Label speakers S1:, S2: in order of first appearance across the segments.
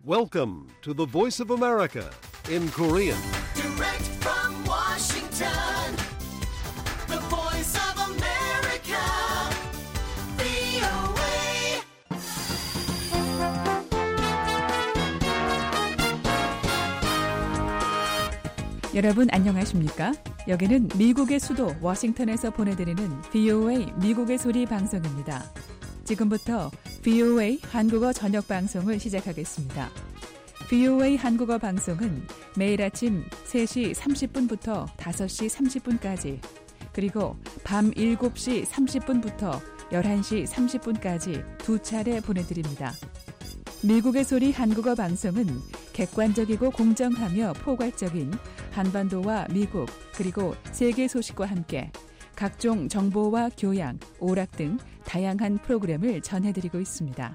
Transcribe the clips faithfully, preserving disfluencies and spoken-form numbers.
S1: Welcome to the Voice of America in Korean.
S2: Direct from Washington, the Voice of America, 브이오에이.
S3: 여러분 안녕하십니까? 여기는 미국의 수도 워싱턴에서 보내드리는 브이오에이 미국의 소리 방송입니다. 지금부터 브이오에이 한국어 저녁 방송을 시작하겠습니다. 브이오에이 한국어 방송은 매일 아침 세 시 삼십 분부터 다섯 시 삼십 분까지 그리고 밤 일곱 시 삼십 분부터 열한 시 삼십 분까지 두 차례 보내드립니다. 미국의 소리 한국어 방송은 객관적이고 공정하며 포괄적인 한반도와 미국 그리고 세계 소식과 함께 각종 정보와 교양, 오락 등 다양한 프로그램을 전해드리고 있습니다.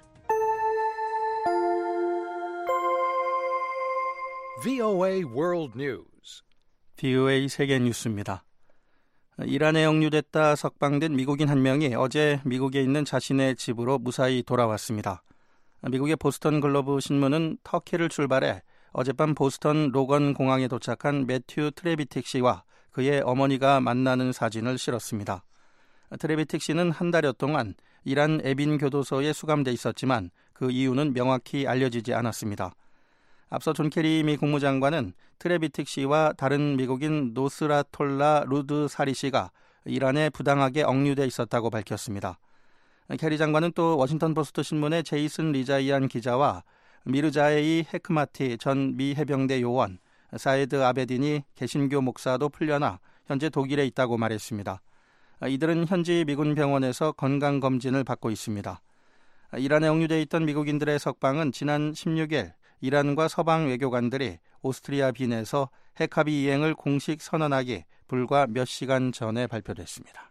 S1: 브이오에이 World News.
S4: 브이오에이 세계 뉴스입니다. 이란에 억류됐다 석방된 미국인 한 명이 어제 미국에 있는 자신의 집으로 무사히 돌아왔습니다. 미국의 보스턴 글로브 신문은 터키를 출발해 어젯밤 보스턴 로건 공항에 도착한 매튜 트레비틱 씨와 그의 어머니가 만나는 사진을 실었습니다. 트레비틱 씨는 한 달여 동안 이란 에빈 교도소에 수감돼 있었지만 그 이유는 명확히 알려지지 않았습니다. 앞서 존 케리 미 국무장관은 트레비틱 씨와 다른 미국인 노스라톨라 루드 사리 씨가 이란에 부당하게 억류돼 있었다고 밝혔습니다. 케리 장관은 또 워싱턴 포스트 신문의 제이슨 리자이안 기자와 미르자에이 헤크마티 전 미 해병대 요원, 사에드 아베딘이 개신교 목사도 풀려나 현재 독일에 있다고 말했습니다. 이들은 현지 미군 병원에서 건강검진을 받고 있습니다. 이란에 억류돼 있던 미국인들의 석방은 지난 십육 일 이란과 서방 외교관들이 오스트리아 빈에서 핵합의 이행을 공식 선언하기 불과 몇 시간 전에 발표됐습니다.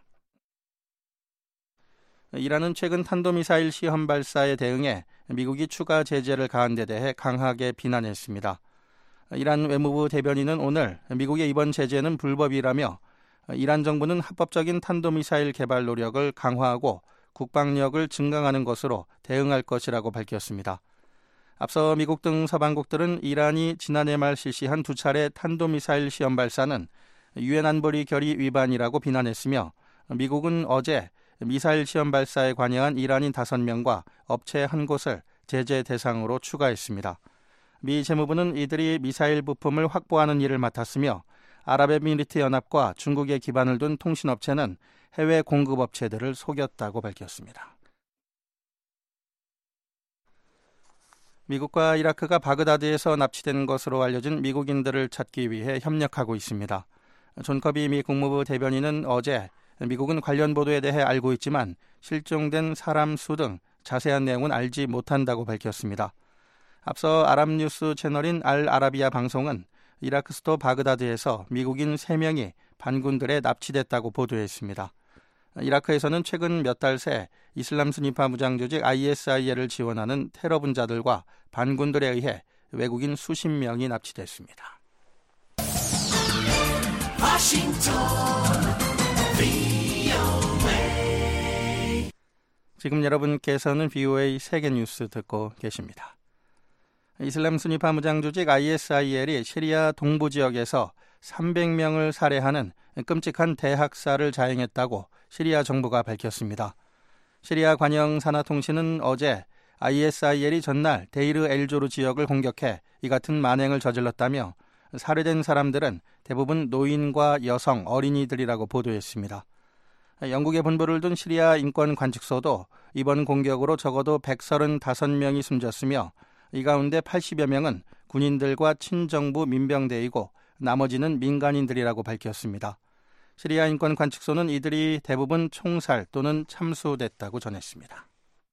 S4: 이란은 최근 탄도미사일 시험 발사에 대응해 미국이 추가 제재를 가한 데 대해 강하게 비난했습니다. 이란 외무부 대변인은 오늘 미국의 이번 제재는 불법이라며 이란 정부는 합법적인 탄도미사일 개발 노력을 강화하고 국방력을 증강하는 것으로 대응할 것이라고 밝혔습니다. 앞서 미국 등 서방국들은 이란이 지난해 말 실시한 두 차례 탄도미사일 시험 발사는 유엔 안보리 결의 위반이라고 비난했으며 미국은 어제 미사일 시험 발사에 관여한 이란인 다섯 명과 업체 한 곳을 제재 대상으로 추가했습니다. 미 재무부는 이들이 미사일 부품을 확보하는 일을 맡았으며 아랍에미리트 연합과 중국에 기반을 둔 통신업체는 해외 공급업체들을 속였다고 밝혔습니다. 미국과 이라크가 바그다드에서 납치된 것으로 알려진 미국인들을 찾기 위해 협력하고 있습니다. 존 커비 미 국무부 대변인은 어제 미국은 관련 보도에 대해 알고 있지만 실종된 사람 수 등 자세한 내용은 알지 못한다고 밝혔습니다. 앞서 아랍뉴스 채널인 알 아라비아 방송은 이라크 수도 바그다드에서 미국인 세 명이 반군들에 납치됐다고 보도했습니다. 이라크에서는 최근 몇 달 새 이슬람 순위파 무장 조직 아이에스아이엘을 지원하는 테러 분자들과 반군들에 의해 외국인 수십 명이 납치됐습니다.
S2: 워싱턴
S4: 지금 여러분께서는 브이오에이 세계 뉴스 듣고 계십니다. 이슬람 순위파 무장 조직 아이에스아이엘이 시리아 동부 지역에서 삼백 명을 살해하는 끔찍한 대학살을 자행했다고 시리아 정부가 밝혔습니다. 시리아 관영 산하통신은 어제 아이에스아이엘이 전날 데이르 엘조르 지역을 공격해 이 같은 만행을 저질렀다며 살해된 사람들은 대부분 노인과 여성, 어린이들이라고 보도했습니다. 영국에 본부를 둔 시리아 인권관측소도 이번 공격으로 적어도 백삼십오 명이 숨졌으며 이 가운데 팔십여 명은 군인들과 친정부 민병대이고 나머지는 민간인들이라고 밝혔습니다. 시리아 인권관측소는 이들이 대부분 총살 또는 참수됐다고 전했습니다.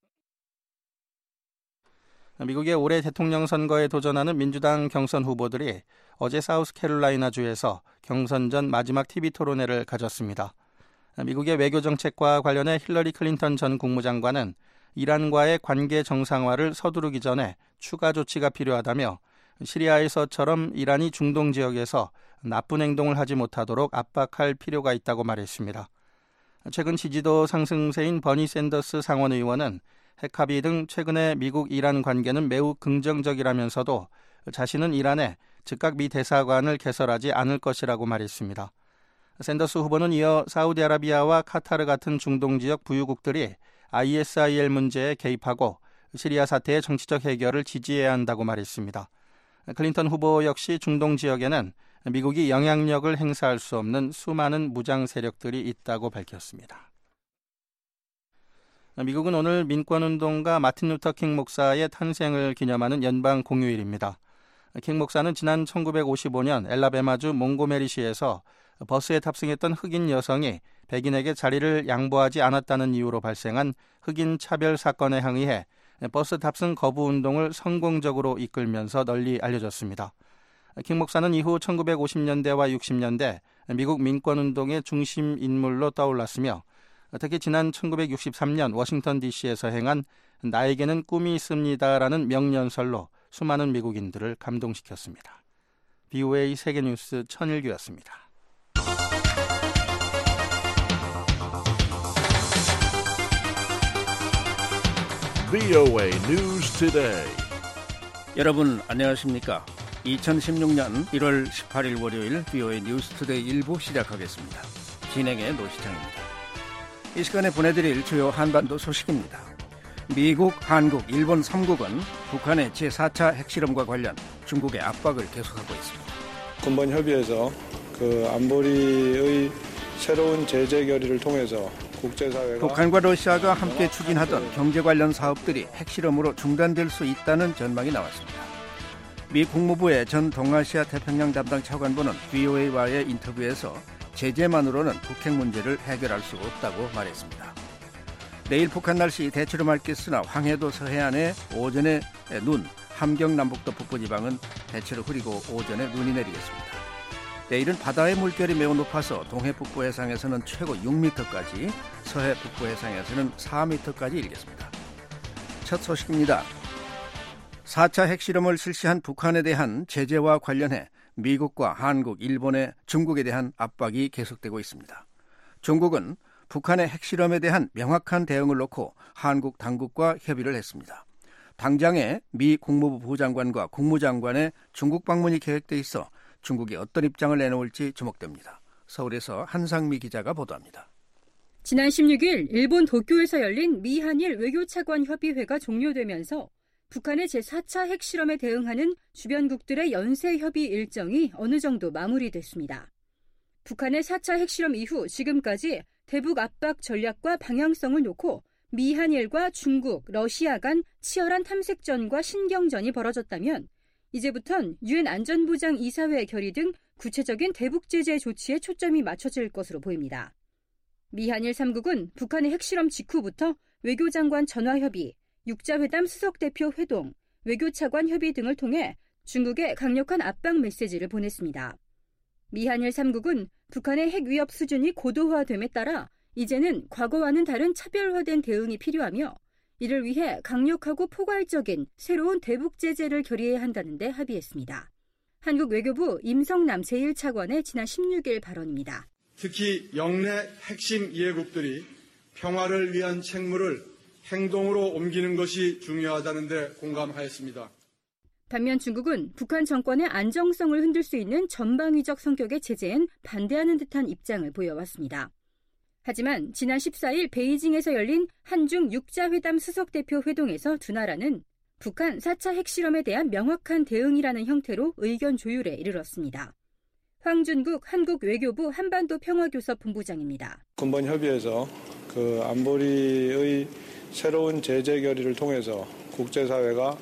S4: 미국의 올해 대통령 선거에 도전하는 민주당 경선 후보들이 어제 사우스캐롤라이나주에서 경선 전 마지막 티비 토론회를 가졌습니다. 미국의 외교정책과 관련해 힐러리 클린턴 전 국무장관은 이란과의 관계 정상화를 서두르기 전에 추가 조치가 필요하다며 시리아에서처럼 이란이 중동 지역에서 나쁜 행동을 하지 못하도록 압박할 필요가 있다고 말했습니다. 최근 지지도 상승세인 버니 샌더스 상원 의원은 핵합의 등 최근의 미국-이란 관계는 매우 긍정적이라면서도 자신은 이란에 즉각 미 대사관을 개설하지 않을 것이라고 말했습니다. 샌더스 후보는 이어 사우디아라비아와 카타르 같은 중동 지역 부유국들이 아이에스아이엘 문제에 개입하고 시리아 사태의 정치적 해결을 지지해야 한다고 말했습니다. 클린턴 후보 역시 중동 지역에는 미국이 영향력을 행사할 수 없는 수많은 무장 세력들이 있다고 밝혔습니다. 미국은 오늘 민권운동가 마틴 루터 킹 목사의 탄생을 기념하는 연방 공휴일입니다. 킹 목사는 지난 천구백오십오 년 엘라베마주 몽고메리시에서 버스에 탑승했던 흑인 여성이 백인에게 자리를 양보하지 않았다는 이유로 발생한 흑인 차별 사건에 항의해 버스 탑승 거부 운동을 성공적으로 이끌면서 널리 알려졌습니다. 킹 목사는 이후 천구백오십 년대와 육십 년대 미국 민권운동의 중심 인물로 떠올랐으며 특히 지난 천구백육십삼 년 워싱턴 디씨에서 행한 나에게는 꿈이 있습니다라는 명연설로 수많은 미국인들을 감동시켰습니다. 비오에이 세계뉴스 천일규였습니다.
S1: 비오에이 News Today.
S5: 여러분 안녕하십니까? 이천십육 년 일월 십팔일 월요일 비오에이 뉴스 투데이 일 부 시작하겠습니다. 진행의 노시창입니다. 이 시간에 보내드릴 주요 한반도 소식입니다. 미국, 한국, 일본 삼 국은 북한의 제사 차 핵실험과 관련 중국의 압박을 계속하고 있습니다.
S6: 군번 협의에서 그 안보리의 새로운 제재 결의를 통해서 국제사회가
S5: 북한과 러시아가 함께 추진하던 경제 관련 사업들이 핵실험으로 중단될 수 있다는 전망이 나왔습니다. 미 국무부의 전 동아시아 태평양 담당 차관보는 비오에이와의 인터뷰에서 제재만으로는 북핵 문제를 해결할 수 없다고 말했습니다. 내일 북한 날씨 대체로 맑겠으나 황해도 서해안에 오전에 눈, 함경 남북도 북부지방은 대체로 흐리고 오전에 눈이 내리겠습니다. 내일은 바다의 물결이 매우 높아서 동해 북부 해상에서는 최고 육 미터까지, 서해 북부 해상에서는 사 미터까지 일겠습니다. 첫 소식입니다. 사 차 핵실험을 실시한 북한에 대한 제재와 관련해 미국과 한국, 일본의 중국에 대한 압박이 계속되고 있습니다. 중국은 북한의 핵실험에 대한 명확한 대응을 놓고 한국 당국과 협의를 했습니다. 당장에 미 국무부 부장관과 국무장관의 중국 방문이 계획돼 있어 중국이 어떤 입장을 내놓을지 주목됩니다. 서울에서 한상미 기자가 보도합니다.
S7: 지난 십육일 일본 도쿄에서 열린 미한일 외교차관 협의회가 종료되면서 북한의 제사 차 핵실험에 대응하는 주변국들의 연쇄협의 일정이 어느 정도 마무리됐습니다. 북한의 사 차 핵실험 이후 지금까지 대북 압박 전략과 방향성을 놓고 미한일과 중국, 러시아 간 치열한 탐색전과 신경전이 벌어졌다면 이제부턴 유엔 안전보장 이사회 결의 등 구체적인 대북 제재 조치에 초점이 맞춰질 것으로 보입니다. 미한일 삼 국은 북한의 핵실험 직후부터 외교장관 전화협의, 육자회담 수석대표 회동, 외교차관 협의 등을 통해 중국에 강력한 압박 메시지를 보냈습니다. 미한일 삼 국은 북한의 핵 위협 수준이 고도화됨에 따라 이제는 과거와는 다른 차별화된 대응이 필요하며 이를 위해 강력하고 포괄적인 새로운 대북 제재를 결의해야 한다는 데 합의했습니다. 한국 외교부 임성남 제일 차관의 지난 십육일 발언입니다.
S8: 특히 영내 핵심 이해국들이 평화를 위한 책무를 행동으로 옮기는 것이 중요하다는 데 공감하였습니다.
S7: 반면 중국은 북한 정권의 안정성을 흔들 수 있는 전방위적 성격의 제재엔 반대하는 듯한 입장을 보여왔습니다. 하지만 지난 십사일 베이징에서 열린 한중 육자회담 수석대표 회동에서 두 나라는 북한 사 차 핵실험에 대한 명확한 대응이라는 형태로 의견 조율에 이르렀습니다. 황준국 한국 외교부 한반도 평화교섭 본부장입니다.
S6: 군번 협의에서 그 안보리의 새로운 제재 결의를 통해서 국제사회가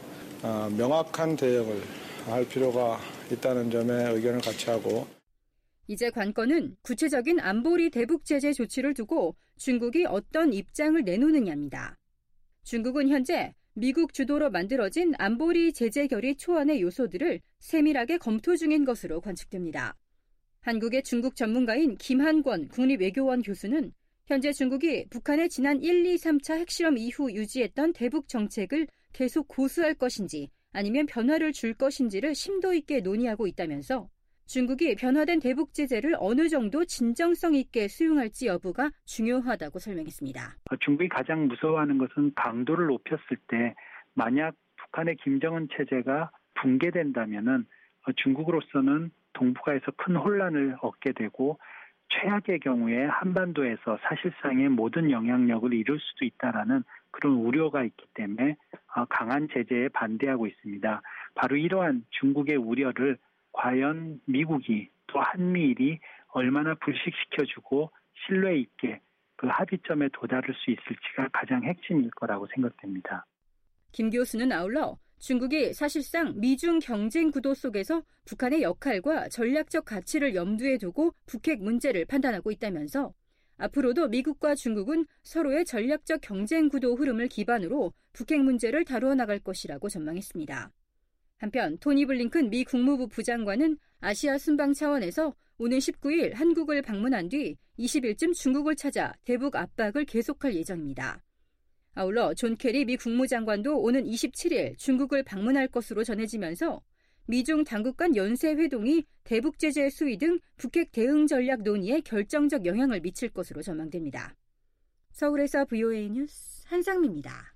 S6: 명확한 대응을 할 필요가 있다는 점에 의견을 같이 하고
S7: 이제 관건은 구체적인 안보리 대북 제재 조치를 두고 중국이 어떤 입장을 내놓느냐입니다. 중국은 현재 미국 주도로 만들어진 안보리 제재 결의 초안의 요소들을 세밀하게 검토 중인 것으로 관측됩니다. 한국의 중국 전문가인 김한권 국립외교원 교수는 현재 중국이 북한의 지난 일, 이, 삼 차 핵실험 이후 유지했던 대북 정책을 계속 고수할 것인지 아니면 변화를 줄 것인지를 심도 있게 논의하고 있다면서 중국이 변화된 대북 제재를 어느 정도 진정성 있게 수용할지 여부가 중요하다고 설명했습니다.
S9: 중국이 가장 무서워하는 것은 강도를 높였을 때 만약 북한의 김정은 체제가 붕괴된다면은 중국으로서는 동북아에서 큰 혼란을 얻게 되고 최악의 경우에 한반도에서 사실상의 모든 영향력을 잃을 수도 있다라는 그런 우려가 있기 때문에 강한 제재에 반대하고 있습니다. 바로 이러한 중국의 우려를 과연 미국이 또 한미일이 얼마나 불식시켜주고 신뢰 있게 그 합의점에 도달할 수 있을지가 가장 핵심일 거라고 생각됩니다.
S7: 김 교수는 아울러 중국이 사실상 미중 경쟁 구도 속에서 북한의 역할과 전략적 가치를 염두에 두고 북핵 문제를 판단하고 있다면서 앞으로도 미국과 중국은 서로의 전략적 경쟁 구도 흐름을 기반으로 북핵 문제를 다루어 나갈 것이라고 전망했습니다. 한편 토니 블링컨 미 국무부 부장관은 아시아 순방 차원에서 오는 십구 일 한국을 방문한 뒤 이십 일쯤 중국을 찾아 대북 압박을 계속할 예정입니다. 아울러 존 케리 미 국무장관도 오는 이십칠 일 중국을 방문할 것으로 전해지면서 미중 당국 간 연쇄 회동이 대북 제재 수위 등 북핵 대응 전략 논의에 결정적 영향을 미칠 것으로 전망됩니다. 서울에서 브이오에이 뉴스 한상미입니다.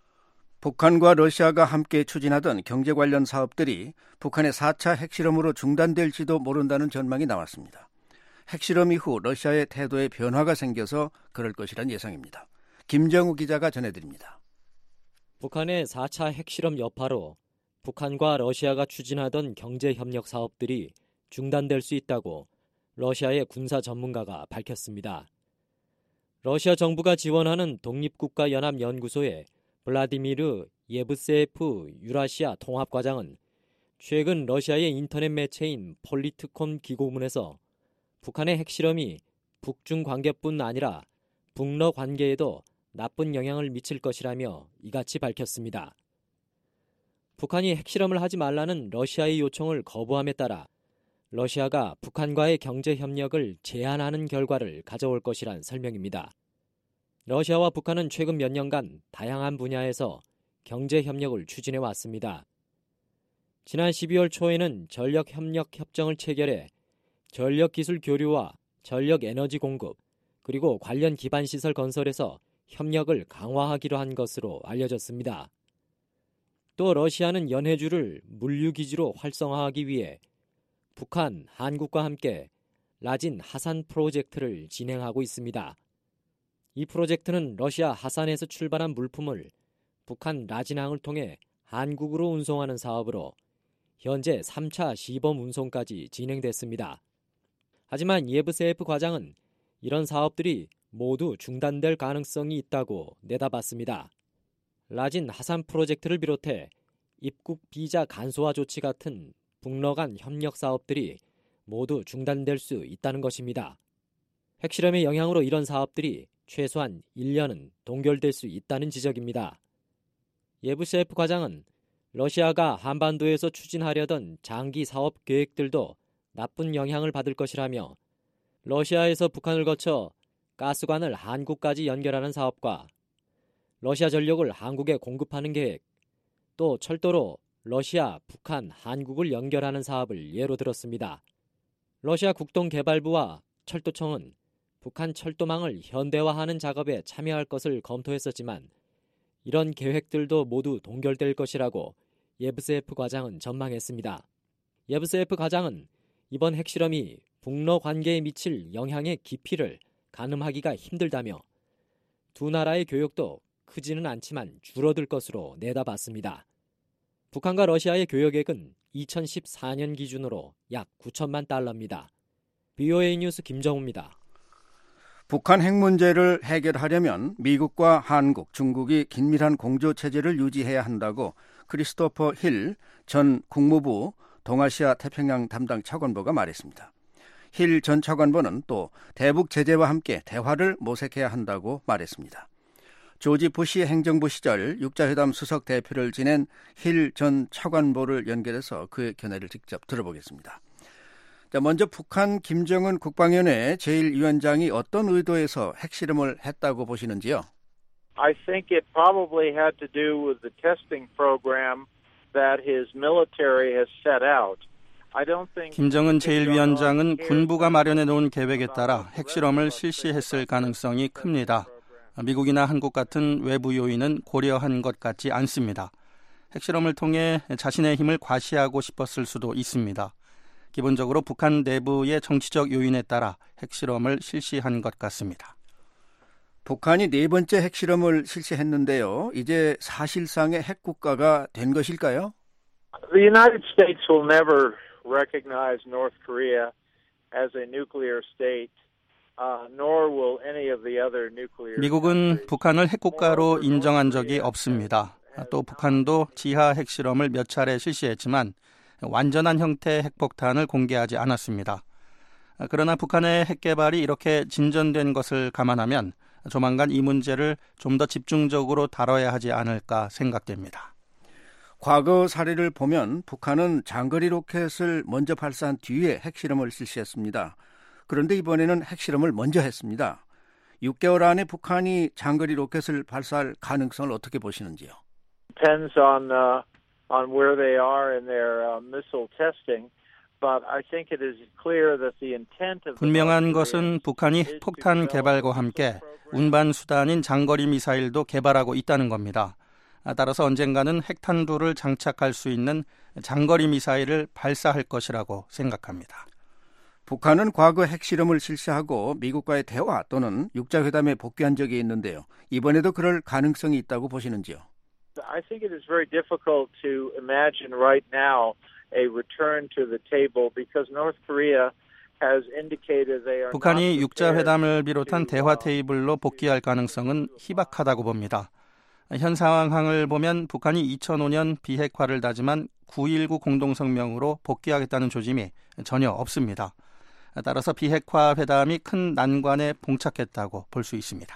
S5: 북한과 러시아가 함께 추진하던 경제 관련 사업들이 북한의 사 차 핵실험으로 중단될지도 모른다는 전망이 나왔습니다. 핵실험 이후 러시아의 태도에 변화가 생겨서 그럴 것이란 예상입니다. 김정우 기자가 전해드립니다.
S10: 북한의 사 차 핵실험 여파로 북한과 러시아가 추진하던 경제협력 사업들이 중단될 수 있다고 러시아의 군사 전문가가 밝혔습니다. 러시아 정부가 지원하는 독립국가연합연구소의 블라디미르 예브세프 유라시아 통합과장은 최근 러시아의 인터넷 매체인 폴리트콘 기고문에서 북한의 핵실험이 북중 관계뿐 아니라 북러 관계에도 나쁜 영향을 미칠 것이라며 이같이 밝혔습니다. 북한이 핵실험을 하지 말라는 러시아의 요청을 거부함에 따라 러시아가 북한과의 경제 협력을 제한하는 결과를 가져올 것이란 설명입니다. 러시아와 북한은 최근 몇 년간 다양한 분야에서 경제 협력을 추진해 왔습니다. 지난 십이월 초에는 전력협력 협정을 체결해 전력기술 교류와 전력에너지 공급, 그리고 관련 기반시설 건설에서 협력을 강화하기로 한 것으로 알려졌습니다. 또 러시아는 연해주를 물류기지로 활성화하기 위해 북한, 한국과 함께 라진 하산 프로젝트를 진행하고 있습니다. 이 프로젝트는 러시아 하산에서 출발한 물품을 북한 라진항을 통해 한국으로 운송하는 사업으로 현재 삼 차 시범 운송까지 진행됐습니다. 하지만 예브세프 과장은 이런 사업들이 모두 중단될 가능성이 있다고 내다봤습니다. 라진 하산 프로젝트를 비롯해 입국 비자 간소화 조치 같은 북러 간 협력 사업들이 모두 중단될 수 있다는 것입니다. 핵실험의 영향으로 이런 사업들이 최소한 일 년은 동결될 수 있다는 지적입니다. 예브세프 과장은 러시아가 한반도에서 추진하려던 장기 사업 계획들도 나쁜 영향을 받을 것이라며 러시아에서 북한을 거쳐 가스관을 한국까지 연결하는 사업과 러시아 전력을 한국에 공급하는 계획, 또 철도로 러시아, 북한, 한국을 연결하는 사업을 예로 들었습니다. 러시아 국동개발부와 철도청은 북한 철도망을 현대화하는 작업에 참여할 것을 검토했었지만 이런 계획들도 모두 동결될 것이라고 예브세프 과장은 전망했습니다. 예브세프 과장은 이번 핵실험이 북러 관계에 미칠 영향의 깊이를 가늠하기가 힘들다며 두 나라의 교역도 크지는 않지만 줄어들 것으로 내다봤습니다. 북한과 러시아의 교역액은 이천십사 년 기준으로 약 구천만 달러입니다. 브이오에이 뉴스 김정우입니다.
S5: 북한 핵 문제를 해결하려면 미국과 한국, 중국이 긴밀한 공조체제를 유지해야 한다고 크리스토퍼 힐 전 국무부 동아시아 태평양 담당 차관보가 말했습니다. 힐 전 차관보는 또 대북 제재와 함께 대화를 모색해야 한다고 말했습니다. 조지 부시 행정부 시절 육자회담 수석 대표를 지낸 힐 전 차관보를 연결해서 그의 견해를 직접 들어보겠습니다. 자, 먼저 북한 김정은 국방위원회 제일 위원장이 어떤 의도에서 핵실험을 했다고 보시는지요?
S11: I think it probably had to do with the testing program that his military has set out.
S4: 김정은 제일 위원장은 군부가 마련해 놓은 계획에 따라 핵실험을 실시했을 가능성이 큽니다. 미국이나 한국 같은 외부 요인은 고려한 것 같지 않습니다. 핵실험을 통해 자신의 힘을 과시하고 싶었을 수도 있습니다. 기본적으로 북한 내부의 정치적 요인에 따라 핵실험을 실시한 것 같습니다.
S5: 북한이 네 번째 핵실험을 실시했는데요. 이제 사실상의 핵국가가 된 것일까요?
S11: The United States will never recognize North Korea as a nuclear state. Uh, nor will any of the other nuclear
S4: 미국은 북한을 핵국가로 인정한 적이 없습니다. 또 북한도 지하 핵실험을 몇 차례 실시했지만 완전한 형태의 핵폭탄을 공개하지 않았습니다. 그러나 북한의 핵개발이 이렇게 진전된 것을 감안하면 조만간 이 문제를 좀 더 집중적으로 다뤄야 하지 않을까 생각됩니다.
S5: 과거 사례를 보면 북한은 장거리 로켓을 먼저 발사한 뒤에 핵실험을 실시했습니다. 그런데 이번에는 핵실험을 먼저 했습니다. 육 개월 안에 북한이 장거리 로켓을 발사할 가능성을 어떻게 보시는지요?
S11: Depends on uh, on where they are in their uh, missile testing. But I think it is clear that the intent of
S4: 분명한 것은 북한이 핵폭탄 개발과 함께 운반 수단인 장거리 미사일도 개발하고 있다는 겁니다. 따라서 언젠가는 핵탄두를 장착할 수 있는 장거리 미사일을 발사할 것이라고 생각합니다.
S5: 북한은 과거 핵실험을 실시하고 미국과의 대화 또는 육자회담에 복귀한 적이 있는데요. 이번에도 그럴 가능성이 있다고 보시는지요?
S11: I think it is very difficult to imagine right now a return to the table because North Korea has indicated they are
S4: 북한이 육자회담을 비롯한 대화 테이블로 복귀할 가능성은 희박하다고 봅니다. 현 상황을 보면 북한이 이천오 년 비핵화를 다짐한 구일구 공동성명으로 복귀하겠다는 조짐이 전혀 없습니다. 따라서 비핵화 회담이 큰 난관에 봉착했다고 볼 수 있습니다.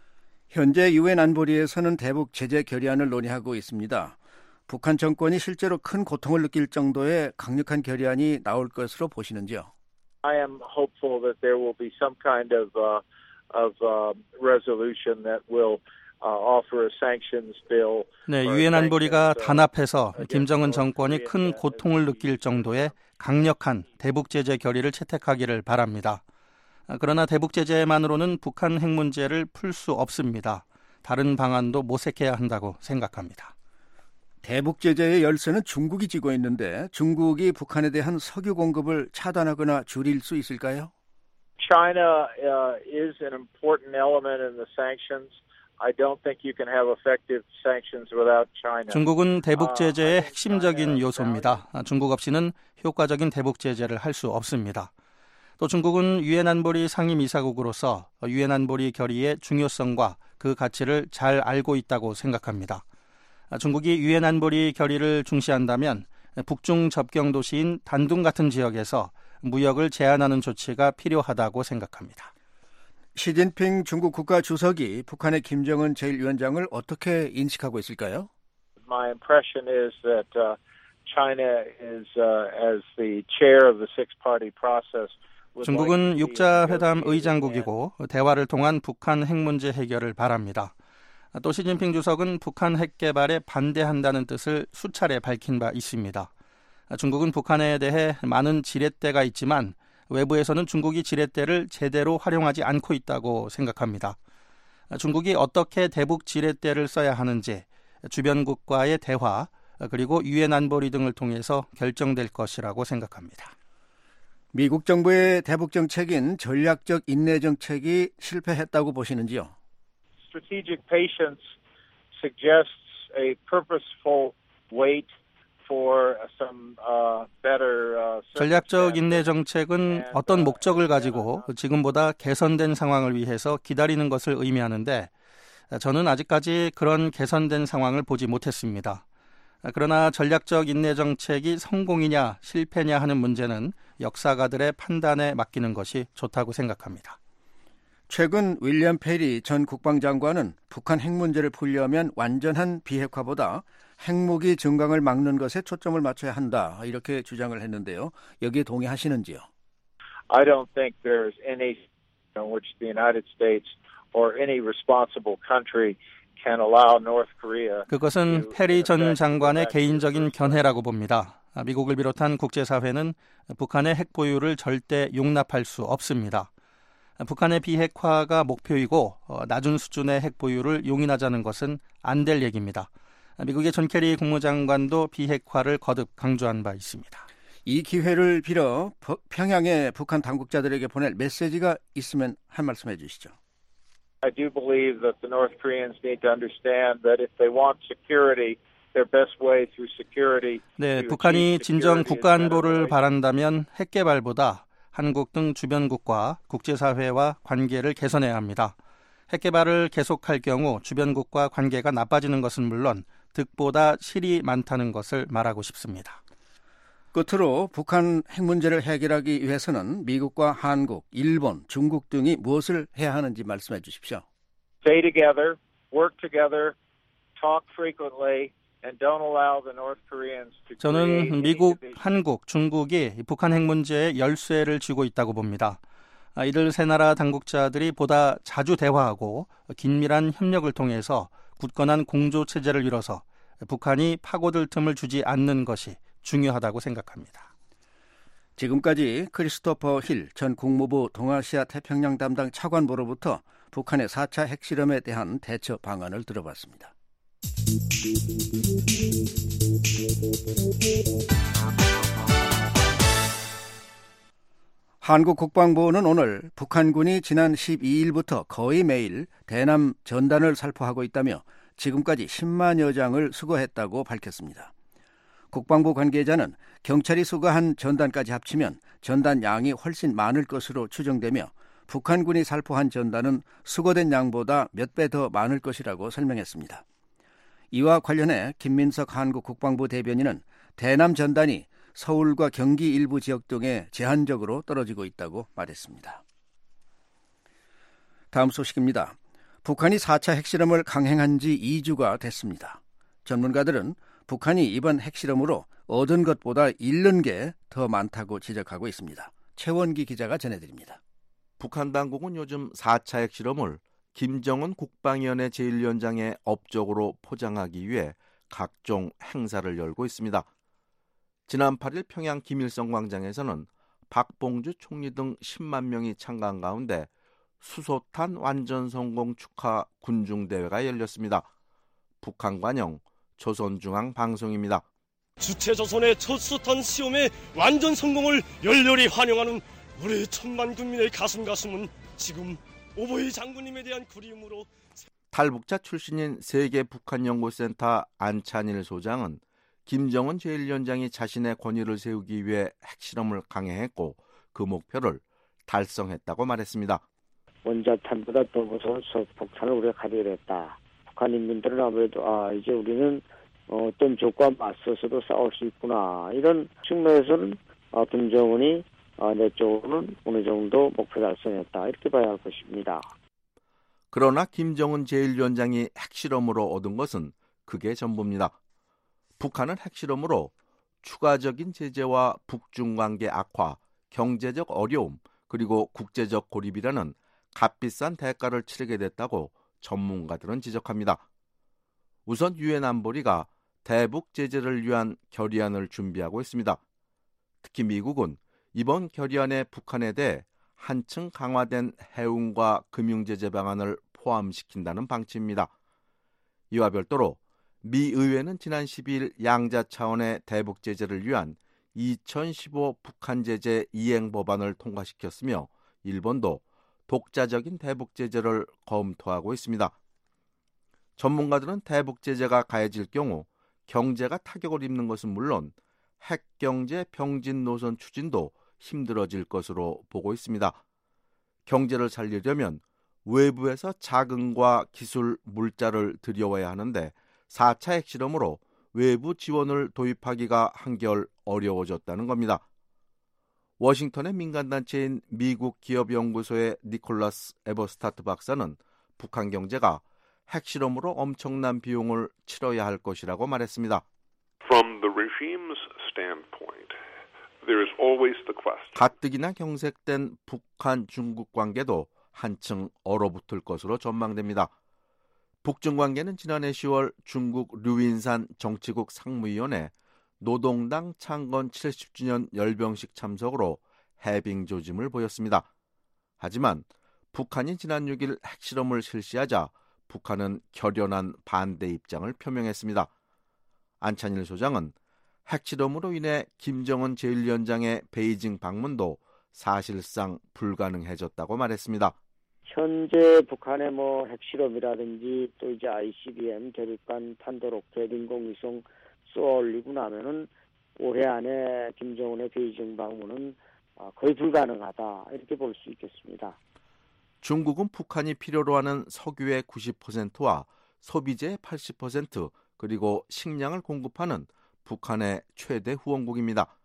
S5: 현재 유엔 안보리에서는 대북 제재 결의안을 논의하고 있습니다. 북한 정권이 실제로 큰 고통을 느낄 정도의 강력한 결의안이 나올 것으로 보시는지요?
S11: I am hopeful that there will be some kind of uh, of uh, resolution that will uh, offer a sanctions bill.
S4: 네, 유엔 안보리가 단합해서 김정은 정권이 큰 고통을 느낄 정도의 강력한 대북 제재 결의를 채택하기를 바랍니다. 그러나 대북 제재만으로는 북한 핵 문제를 풀 수 없습니다. 다른 방안도 모색해야 한다고 생각합니다.
S5: 대북 제재의 열쇠는 중국이 쥐고 있는데 중국이 북한에 대한 석유 공급을 차단하거나 줄일 수 있을까요?
S11: China uh, is an important element in the sanctions. I don't think you can have effective sanctions without China.
S4: 중국은 대북 제재의 핵심적인 요소입니다. 중국 없이는 효과적인 대북 제재를 할 수 없습니다. 또 중국은 유엔 안보리 상임이사국으로서 유엔 안보리 결의의 중요성과 그 가치를 잘 알고 있다고 생각합니다. 중국이 유엔 안보리 결의를 중시한다면 북중 접경 도시인 단둥 같은 지역에서 무역을 제한하는 조치가 필요하다고 생각합니다.
S5: 시진핑 중국 국가 주석이 북한의 김정은 제일 위원장을 어떻게 인식하고 있을까요?
S11: My impression is that uh, China is uh, as the chair of the six-party process.
S4: 중국은 육자회담 의장국이고 대화를 통한 북한 핵 문제 해결을 바랍니다. 또 시진핑 주석은 북한 핵 개발에 반대한다는 뜻을 수차례 밝힌 바 있습니다. 중국은 북한에 대해 많은 지렛대가 있지만 외부에서는 중국이 지렛대를 제대로 활용하지 않고 있다고 생각합니다. 중국이 어떻게 대북 지렛대를 써야 하는지 주변국과의 대화 그리고 유엔 안보리 등을 통해서 결정될 것이라고 생각합니다.
S5: 미국 정부의 대북 정책인 전략적 인내 정책이 실패했다고 보시는지요?
S11: Strategic patience suggests a purposeful wait for some uh, better. Uh,
S4: 전략적 인내 정책은 어떤 목적을 가지고 지금보다 개선된 상황을 위해서 기다리는 것을 의미하는데 저는 아직까지 그런 개선된 상황을 보지 못했습니다. 그러나 전략적 인내 정책이 성공이냐 실패냐 하는 문제는 역사가들의 판단에 맡기는 것이 좋다고 생각합니다.
S5: 최근 윌리엄 페리 전 국방장관은 북한 핵 문제를 풀려면 완전한 비핵화보다 핵무기 증강을 막는 것에 초점을 맞춰야 한다 이렇게 주장을 했는데요. 여기에 동의하시는지요?
S11: I don't think there's any in which the United States or any responsible country can allow North Korea.
S4: 그것은 페리 전 장관의 개인적인 견해라고 봅니다. 미국을 비롯한 국제사회는 북한의 핵 보유를 절대 용납할 수 없습니다. 북한의 비핵화가 목표이고 낮은 수준의 핵 보유를 용인하자는 것은 안 될 얘기입니다. 미국의 존 케리 국무장관도 비핵화를 거듭 강조한 바 있습니다.
S5: 이 기회를 빌어 평양의 북한 당국자들에게 보낼 메시지가 있으면 한 말씀 해주시죠.
S11: I do believe that the North Koreans need to understand that if they want security, their best way through security.
S4: 네, 북한이 진정 국가 안보를 바란다면 핵 개발보다 한국 등 주변국과 국제사회와 관계를 개선해야 합니다. 핵 개발을 계속할 경우 주변국과 관계가 나빠지는 것은 물론 득보다 실이 많다는 것을 말하고 싶습니다.
S5: 끝으로 북한 핵 문제를 해결하기 위해서는 미국과 한국, 일본, 중국 등이 무엇을 해야 하는지 말씀해 주십시오.
S11: Stay together, work together, talk frequently, and don't allow the North Koreans to.
S4: 저는 미국, 한국, 중국이 북한 핵 문제에 열쇠를 쥐고 있다고 봅니다. 이들 세 나라 당국자들이 보다 자주 대화하고 긴밀한 협력을 통해서 굳건한 공조 체제를 이뤄서 북한이 파고들 틈을 주지 않는 것이 중요하다고 생각합니다.
S5: 지금까지 크리스토퍼 힐 전 국무부 동아시아 태평양 담당 차관보로부터 북한의 사 차 핵실험에 대한 대처 방안을 들어봤습니다. 한국 국방부는 오늘 북한군이 지난 십이일부터 거의 매일 대남 전단을 살포하고 있다며 지금까지 십만여 장을 수거했다고 밝혔습니다. 국방부 관계자는 경찰이 수거한 전단까지 합치면 전단 양이 훨씬 많을 것으로 추정되며 북한군이 살포한 전단은 수거된 양보다 몇 배 더 많을 것이라고 설명했습니다. 이와 관련해 김민석 한국 국방부 대변인은 대남 전단이 서울과 경기 일부 지역 등에 제한적으로 떨어지고 있다고 말했습니다. 다음 소식입니다. 북한이 사 차 핵실험을 강행한 지 이 주가 됐습니다. 전문가들은 북한이 이번 핵실험으로 얻은 것보다 잃는 게 더 많다고 지적하고 있습니다. 최원기 기자가 전해드립니다.
S12: 북한 당국은 요즘 사 차 핵실험을 김정은 국방위원회 제일 위원장의 업적으로 포장하기 위해 각종 행사를 열고 있습니다. 지난 팔일 평양 김일성 광장에서는 박봉주 총리 등 십만 명이 참가한 가운데 수소탄 완전 성공 축하 군중대회가 열렸습니다. 북한 관영 조선중앙방송입니다.
S13: 주체조선의 첫 수탄 시험의 완전 성공을 열렬히 환영하는 우리 천만 국민의 가슴 가슴은 지금 오보이 장군님에 대한 그리움으로.
S12: 탈북자 출신인 세계 북한연구센터 안찬일 소장은 김정은 제일 위원장이 자신의 권위를 세우기 위해 핵실험을 강행했고 그 목표를 달성했다고 말했습니다.
S14: 원자탄보다 더 무서운 폭탄을 우리가 가지게 됐다. 북한 인민들은 아무래도 아 이제 우리는 어떤 적과 맞서서도 싸울 수 있구나. 이런 측면에서는 어, 김정은이 어, 내적으로는 어느 정도 목표 달성했다. 이렇게 봐야 할 것입니다.
S12: 그러나 김정은 제일 위원장이 핵실험으로 얻은 것은 그게 전부입니다. 북한은 핵실험으로 추가적인 제재와 북중 관계 악화, 경제적 어려움, 그리고 국제적 고립이라는 값비싼 대가를 치르게 됐다고 전문가들은 지적합니다. 우선 유엔 안보리가 대북 제재를 위한 결의안을 준비하고 있습니다. 특히 미국은 이번 결의안에 북한에 대해 한층 강화된 해운과 금융제재 방안을 포함시킨다는 방침입니다. 이와 별도로 미 의회는 지난 십이일 양자 차원의 대북 제재를 위한 이천십오 북한 제재 이행 법안을 통과시켰으며 일본도 독자적인 대북 제재를 검토하고 있습니다. 전문가들은 대북 제재가 가해질 경우 경제가 타격을 입는 것은 물론 핵경제 병진 노선 추진도 힘들어질 것으로 보고 있습니다. 경제를 살리려면 외부에서 자금과 기술, 물자를 들여와야 하는데 사 차 핵실험으로 외부 지원을 도입하기가 한결 어려워졌다는 겁니다. 워싱턴의 민간단체인 미국 기업연구소의 니콜라스 에버스타트 박사는 북한 경제가 핵실험으로 엄청난 비용을 치러야 할 것이라고 말했습니다.
S15: From the regime's standpoint, there is always the question.
S12: 가뜩이나 경색된 북한-중국 관계도 한층 얼어붙을 것으로 전망됩니다. 북중 관계는 지난해 시월 중국 류윈산 정치국 상무위원회 노동당 창건 칠십 주년 열병식 참석으로 해빙 조짐을 보였습니다. 하지만 북한이 지난 육 일 핵실험을 실시하자 북한은 결연한 반대 입장을 표명했습니다. 안찬일 소장은 핵실험으로 인해 김정은 제일 위원장의 베이징 방문도 사실상 불가능해졌다고 말했습니다.
S14: 현재 북한의 뭐 핵실험이라든지 또 이제 아이씨비엠 대륙간 탄도로켓 인공위성 쏘아올리고 나면은 올해 안에 김정은의 베이징 방문은 거의 불가능하다 이렇게 볼 수 있겠습니다.
S12: 중국은 북한이 필요로 하는 석유의 구십 퍼센트와 소비재의 팔십 퍼센트 그리고 식량을 공급하는 북한의 최대 후원국입니다.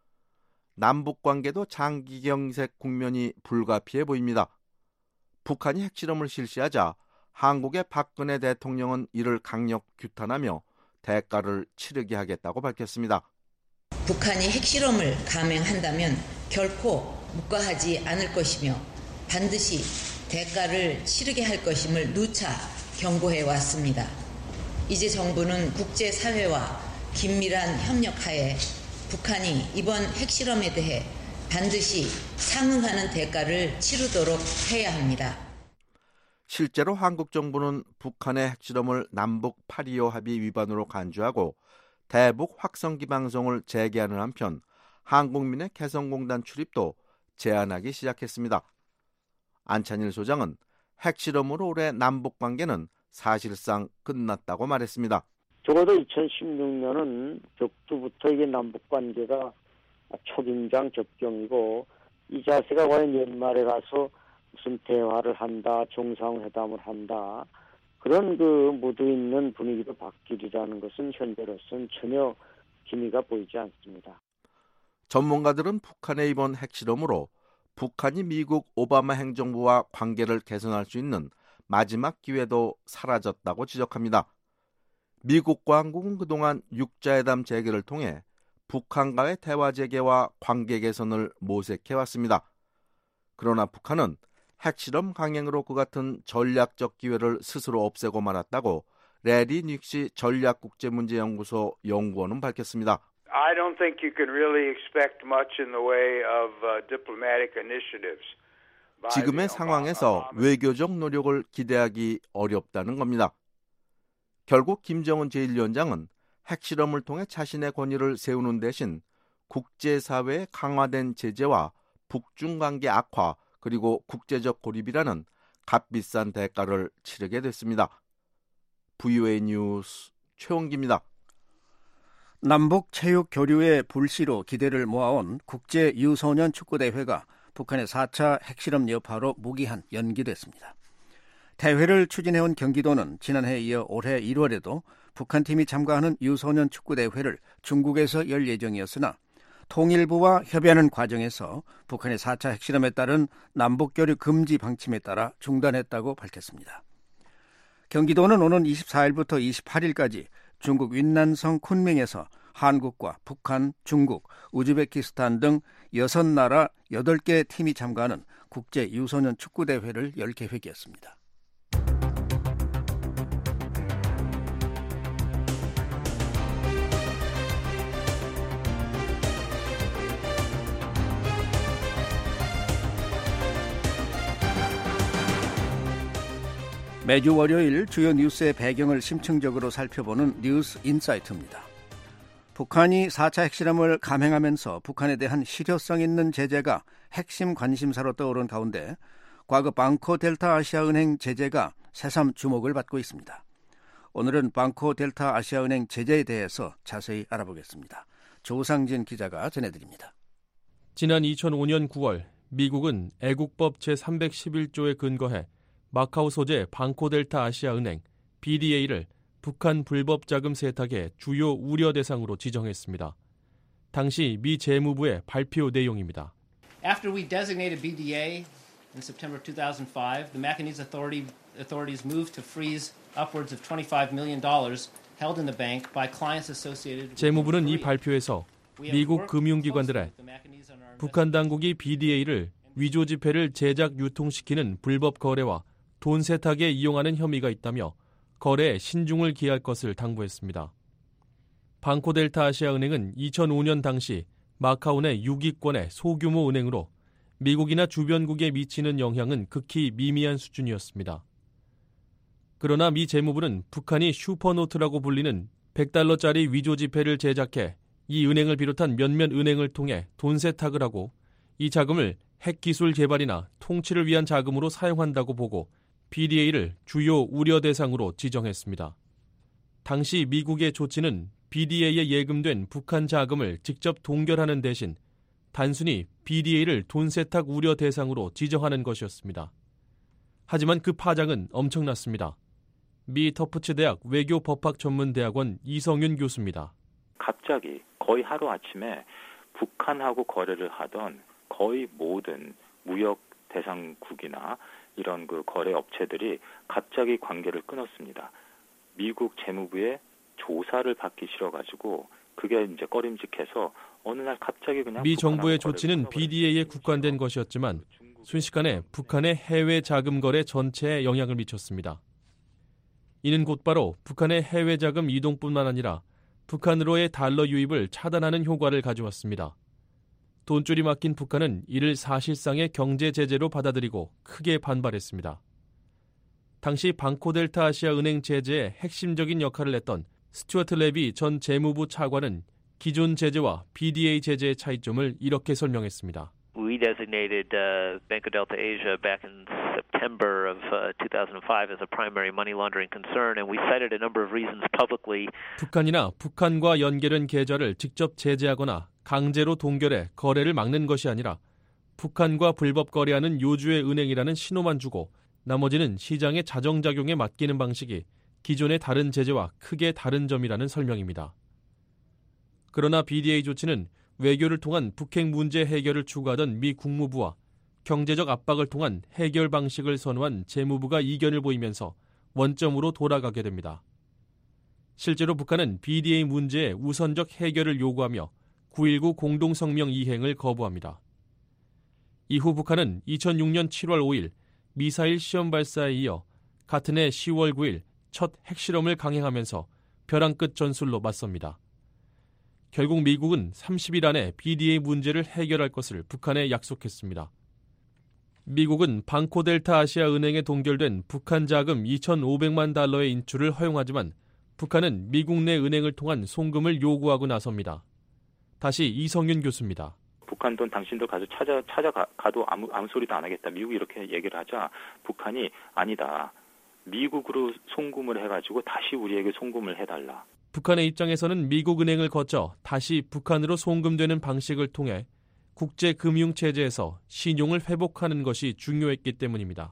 S12: 남북 관계도 장기경색 국면이 불가피해 보입니다. 북한이 핵실험을 실시하자 한국의 박근혜 대통령은 이를 강력 규탄하며 대가를 치르게 하겠다고 밝혔습니다.
S16: 북한이 핵실험을 감행한다면 결코 묵과하지 않을 것이며 반드시 대가를 치르게 할 것임을 누차 경고해 왔습니다. 이제 정부는 국제사회와 긴밀한 협력하에 북한이 이번 핵실험에 대해 반드시 상응하는 대가를 치르도록 해야 합니다.
S12: 실제로 한국 정부는 북한의 핵실험을 남북 팔이오 합의 위반으로 간주하고 대북 확성기 방송을 재개하는 한편 한국민의 개성공단 출입도 제한하기 시작했습니다. 안찬일 소장은 핵실험으로 올해 남북 관계는 사실상 끝났다고 말했습니다.
S14: 적어도 이천십육 년은 격두부터 이게 남북 관계가 초긴장 접경이고 이 자세가 과연 연말에 가서 무슨 대화를 한다, 정상회담을 한다 그런 그 무드 있는 분위기로 바뀌리라는 것은 현재로서는 전혀 기미가 보이지 않습니다.
S12: 전문가들은 북한의 이번 핵실험으로 북한이 미국 오바마 행정부와 관계를 개선할 수 있는 마지막 기회도 사라졌다고 지적합니다. 미국과 한국은 그동안 육자회담 재개를 통해 북한과의 대화 재개와 관계 개선을 모색해왔습니다. 그러나 북한은 핵실험 강행으로 그 같은 전략적 기회를 스스로 없애고 말았다고 레리 닉시 전략국제문제연구소 연구원은 밝혔습니다.
S17: I don't think you can really expect much in the way of uh, diplomatic initiatives.
S12: 지금의 상황에서 외교적 노력을 기대하기 어렵다는 겁니다. 결국 김정은 제일 위원장은 핵실험을 통해 자신의 권위를 세우는 대신 국제사회의 강화된 제재와 북중 관계 악화 그리고 국제적 고립이라는 값비싼 대가를 치르게 됐습니다. 브이오에이 뉴스 최원기입니다.
S5: 남북 체육 교류의 불씨로 기대를 모아온 국제 유소년 축구대회가 북한의 사 차 핵실험 여파로 무기한 연기됐습니다. 대회를 추진해온 경기도는 지난해에 이어 올해 일월에도 북한팀이 참가하는 유소년 축구대회를 중국에서 열 예정이었으나 통일부와 협의하는 과정에서 북한의 사 차 핵실험에 따른 남북교류 금지 방침에 따라 중단했다고 밝혔습니다. 경기도는 오는 이십사 일부터 이십팔 일까지 중국 윈난성 쿤밍에서 한국과 북한, 중국, 우즈베키스탄 등 여섯 나라 여덟 개 팀이 참가하는 국제 유소년 축구대회를 열 계획이었습니다. 매주 월요일 주요 뉴스의 배경을 심층적으로 살펴보는 뉴스 인사이트입니다. 북한이 사 차 핵실험을 감행하면서 북한에 대한 실효성 있는 제재가 핵심 관심사로 떠오른 가운데 과거 방코 델타 아시아은행 제재가 새삼 주목을 받고 있습니다. 오늘은 방코 델타 아시아은행 제재에 대해서 자세히 알아보겠습니다. 조상진 기자가 전해드립니다.
S18: 지난 이천오 년 구월 미국은 애국법 제삼백십일 조에 근거해 마카오 소재 방코델타 아시아은행 비디에이를 북한 불법 자금 세탁의 주요 우려 대상으로 지정했습니다. 당시 미 재무부의 발표 내용입니다.
S19: After we designated B D A in September two thousand five, the Macanese authority, authorities moved to freeze upwards of twenty-five million dollars held in the bank by clients associated with
S18: 재무부는 이 발표에서 미국 금융기관들에 북한 당국이 비디에이를 위조 지폐를 제작 유통시키는 불법 거래와 돈 세탁에 이용하는 혐의가 있다며 거래에 신중을 기할 것을 당부했습니다. 방코델타아시아은행은 이천오 년 당시 마카오 내 육 위권의 소규모 은행으로 미국이나 주변국에 미치는 영향은 극히 미미한 수준이었습니다. 그러나 미 재무부는 북한이 슈퍼노트라고 불리는 백 달러짜리 위조 지폐를 제작해 이 은행을 비롯한 몇몇 은행을 통해 돈 세탁을 하고 이 자금을 핵기술 개발이나 통치를 위한 자금으로 사용한다고 보고 비디에이를 주요 우려 대상으로 지정했습니다. 당시 미국의 조치는 비디에이에 예금된 북한 자금을 직접 동결하는 대신 단순히 비디에이를 돈 세탁 우려 대상으로 지정하는 것이었습니다. 하지만 그 파장은 엄청났습니다. 미 터프츠 대학 외교법학 전문대학원 이성윤 교수입니다.
S20: 갑자기 거의 하루아침에 북한하고 거래를 하던 거의 모든 무역 대상국이나 이런 그 거래 업체들이 갑자기 관계를 끊었습니다. 미국 재무부의 조사를 받기 싫어가지고 그게 이제 꺼림직해서 어느 날 갑자기 그냥
S18: 미 정부의 조치는 비디에이에 국한된 것이었지만 순식간에 북한의 해외 자금 거래 전체에 영향을 미쳤습니다. 이는 곧바로 북한의 해외 자금 이동뿐만 아니라 북한으로의 달러 유입을 차단하는 효과를 가져왔습니다. 돈줄이 막힌 북한은 이를 사실상의 경제 제재로 받아들이고 크게 반발했습니다. 당시 방코델타아시아 은행 제재의 핵심적인 역할을 했던 스튜어트 레비 전 재무부 차관은 기존 제재와 비디에이 제재의 차이점을 이렇게 설명했습니다.
S21: We designated uh, Bank of Delta Asia back in September of uh, two thousand five as a primary money laundering concern, and we cited a number of reasons publicly.
S18: 북한이나 북한과 연결된 계좌를 직접 제재하거나 강제로 동결해 거래를 막는 것이 아니라 북한과 불법 거래하는 요주의 은행이라는 신호만 주고 나머지는 시장의 자정작용에 맡기는 방식이 기존의 다른 제재와 크게 다른 점이라는 설명입니다. 그러나 비디에이 조치는 외교를 통한 북핵 문제 해결을 추구하던 미 국무부와 경제적 압박을 통한 해결 방식을 선호한 재무부가 이견을 보이면서 원점으로 돌아가게 됩니다. 실제로 북한은 비디에이 문제의 우선적 해결을 요구하며 구일구 공동성명 이행을 거부합니다. 이후 북한은 이천육 년 칠월 오일 미사일 시험 발사에 이어 같은 해 시월 구일 첫 핵실험을 강행하면서 벼랑 끝 전술로 맞섭니다. 결국 미국은 삼십 일 안에 비디에이 문제를 해결할 것을 북한에 약속했습니다. 미국은 방코델타아시아 은행에 동결된 북한 자금 이천오백만 달러의 인출을 허용하지만 북한은 미국 내 은행을 통한 송금을 요구하고 나섭니다. 다시 이성윤 교수입니다.
S20: 북한 돈 당신들 가서 찾아 찾아가도 아무 아무 소리도 안 하겠다. 미국이 이렇게 얘기를 하자 북한이 아니다. 미국으로 송금을 해가지고 다시 우리에게 송금을 해달라.
S18: 북한의 입장에서는 미국 은행을 거쳐 다시 북한으로 송금되는 방식을 통해 국제금융체제에서 신용을 회복하는 것이 중요했기 때문입니다.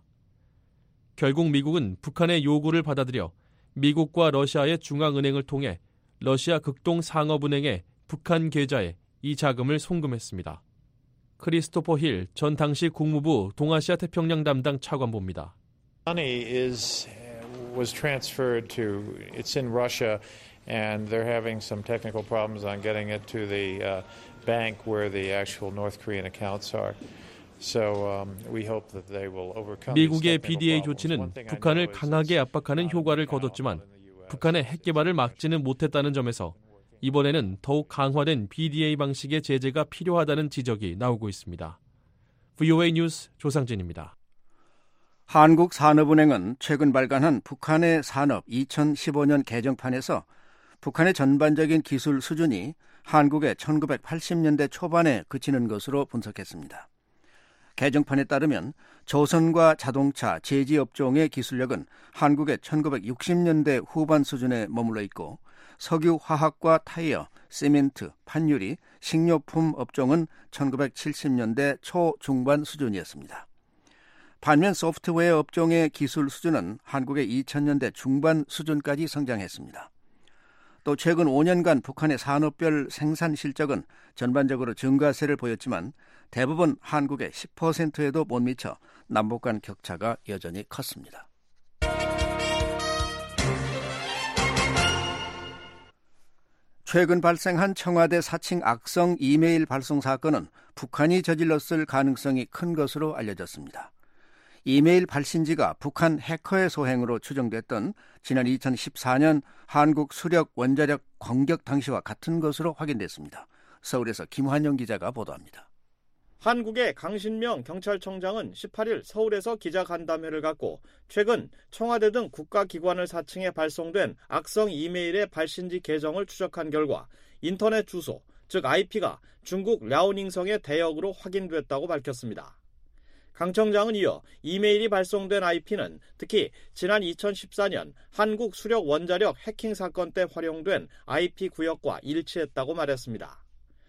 S18: 결국 미국은 북한의 요구를 받아들여 미국과 러시아의 중앙은행을 통해 러시아 극동상업은행의 북한 계좌에 이 자금을 송금했습니다. 크리스토퍼 힐 전 당시 국무부 동아시아 태평양 담당 차관보입니다.
S22: Money is was transferred to it's in Russia and they're having some technical problems on getting it to the uh, bank where the actual North Korean accounts are. So um, we hope that they will overcome.
S18: 미국의 비디에이 조치는 북한을 강하게 압박하는 효과를 거뒀지만 북한의 핵 개발을 막지는 못했다는 점에서 이번에는 더욱 강화된 비디에이 방식의 제재가 필요하다는 지적이 나오고 있습니다. 브이오에이 뉴스 조상진입니다.
S5: 한국산업은행은 최근 발간한 북한의 산업 이천십오 년 개정판에서 북한의 전반적인 기술 수준이 한국의 천구백팔십 년대 초반에 그치는 것으로 분석했습니다. 개정판에 따르면 조선과 자동차, 제지업종의 기술력은 한국의 천구백육십 년대 후반 수준에 머물러 있고 석유, 화학과 타이어, 시멘트, 판유리, 식료품 업종은 천구백칠십 년대 초 중반 수준이었습니다. 반면 소프트웨어 업종의 기술 수준은 한국의 이천 년대 중반 수준까지 성장했습니다. 또 최근 오 년간 북한의 산업별 생산 실적은 전반적으로 증가세를 보였지만 대부분 한국의 십 퍼센트에도 못 미쳐 남북 간 격차가 여전히 컸습니다. 최근 발생한 청와대 사칭 악성 이메일 발송 사건은 북한이 저질렀을 가능성이 큰 것으로 알려졌습니다. 이메일 발신지가 북한 해커의 소행으로 추정됐던 지난 이천십사 년 한국 수력 원자력 공격 당시와 같은 것으로 확인됐습니다. 서울에서 김환영 기자가 보도합니다.
S2: 한국의 강신명 경찰청장은 십팔 일 서울에서 기자간담회를 갖고 최근 청와대 등 국가기관을 사칭해 발송된 악성 이메일의 발신지 계정을 추적한 결과 인터넷 주소, 즉 아이피가 중국 랴오닝성의 대역으로 확인됐다고 밝혔습니다. 강 청장은 이어 이메일이 발송된 아이피는 특히 지난 이천십사 년 한국 수력 원자력 해킹 사건 때 활용된 아이피 구역과 일치했다고 말했습니다.